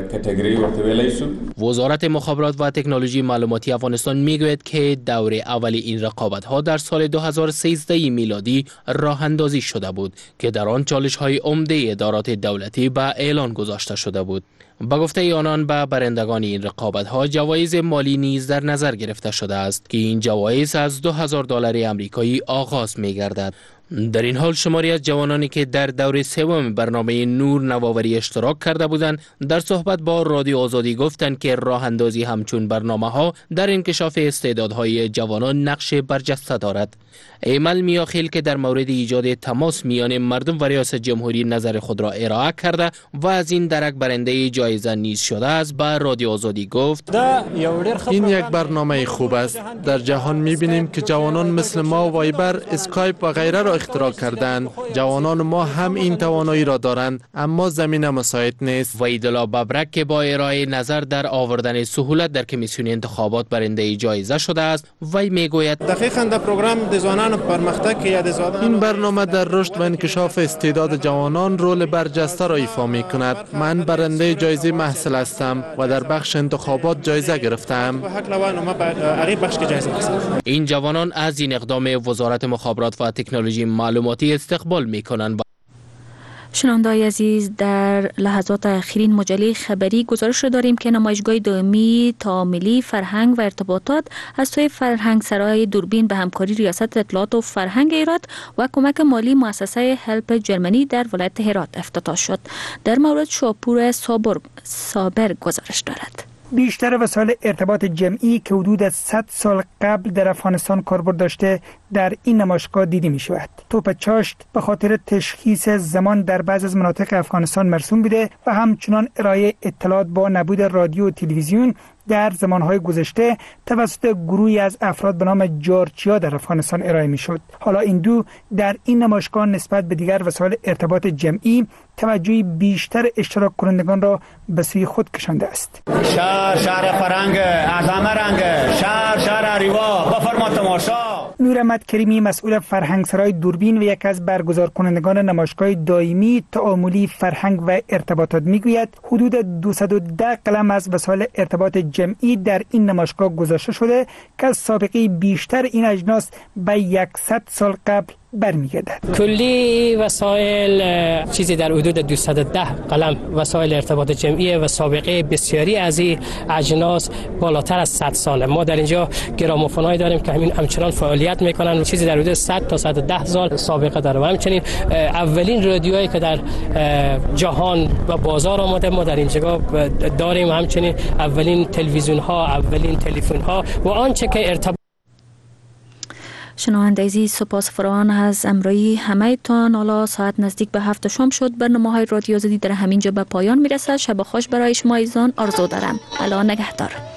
وزارت مخابرات و تکنولوژی معلوماتی افغانستان میگوید که دور اول این رقابت ها در سال 2013 میلادی راه اندازی شده بود که در آن چالش های عمده ادارات دولتی به اعلان گذاشته شده بود. با گفته آنان به برندگان این رقابت ها جوایز مالی نیز در نظر گرفته شده است که این جوایز از $2000 آمریکایی آغاز می گردد. در این حال شماری از جوانانی که در دور سوم برنامه نور نوآوری اشتراک کرده بودند در صحبت با رادیو آزادی گفتند که راه اندازی همچون برنامه ها در انکشاف استعدادهای جوانان نقش برجسته دارد. ایمل میاخیل که در مورد ایجاد تماس میان مردم و ریاست جمهوری نظر خود را ارائه کرده و از این درک برنده جایزه نیز شده است به رادیو آزادی گفت این یک برنامه خوب است. در جهان میبینیم که جوانان مثل ما وایبر، اسکایپ و غیره را اختراع کردند. جوانان ما هم این توانایی را دارند اما زمین مساعد نیست. وحیدالله ببرک که با ارائه نظر در آوردن سهولت در کمیسیون انتخابات برنده جایزه شده است، وی میگوید دقیقاً در پروگرام زنان پرمختگ که این برنامه در رشد و انکشاف استعداد جوانان رول برجسته را ایفا می کند. من برنده جایزه محصل هستم و در بخش انتخابات جایزه گرفتم. این جوانان از این اقدام وزارت مخابرات و تکنولوژی معلوماتی استقبال می کنند. شنونده‌های عزیز، در لحظات اخیرین مجله خبری گزارش را داریم که نمایشگاه دائمی تعاملی فرهنگ و ارتباطات از سوی فرهنگ سرای دوربین به همکاری ریاست اطلاعات و فرهنگ ایراد و کمک مالی مؤسسه هلپ جرمنی در ولایت هرات افتتاح شد. در مورد شاپور صابر گزارش دارد. بیشتر وسایل ارتباط جمعی که حدود 100 سال قبل در افغانستان کاربرد داشته در این نمایشگاه دیده می شود. توپ چاشت به خاطر تشخیص زمان در بعض از مناطق افغانستان مرسوم بوده و همچنان ارائه اطلاعات با نبود رادیو و تلویزیون در زمانهای گذشته توسط گروهی از افراد به نام جارچیا در افغانستان ارائه می شد. حالا این دو در این نمایشگاه نسبت به دیگر وسایل ارتباط جمعی توجهی بیشتر اشتراک کنندگان را به سوی خود کشانده است. شهر فرهنگ اعظم رنگ، شهر ریوا بفرما تماشا. نوراحمد کریمی مسئول فرهنگ سرای دوربین و یک از برگزار کنندگان نمایشگاه دائمی تعاملی فرهنگ و ارتباطات میگوید حدود 210 قلم از وسایل ارتباط جمعی در این نمایشگاه گذاشته شده که از سابقه بیشتر این اجناس به 100 سال قبل برمیگردد. کلی وسایل چیزی در حدود 210 قلم وسایل ارتباط جمعی و سابقه بسیاری از این اجناس بالاتر از 100 ساله. ما در اینجا گراموفونایی داریم که همچنان فعالیت میکنن و چیزی در حدود 100 تا 110 سال سابقه داره و همچنین اولین رادیویی که در جهان و بازار آمده ما در اینجا داریم و همچنین اولین تلویزیون ها، اولین تلفن ها و آنچه که ارتباط. شنونده عزیز، سپاس فراوان از امروی همه تان. حالا ساعت نزدیک به 7 شام شد. برنامه‌های رادیو آزادی در همینجا به پایان میرسد. شب خوش برای شما عزیزان آرزو دارم. الا نگهدار.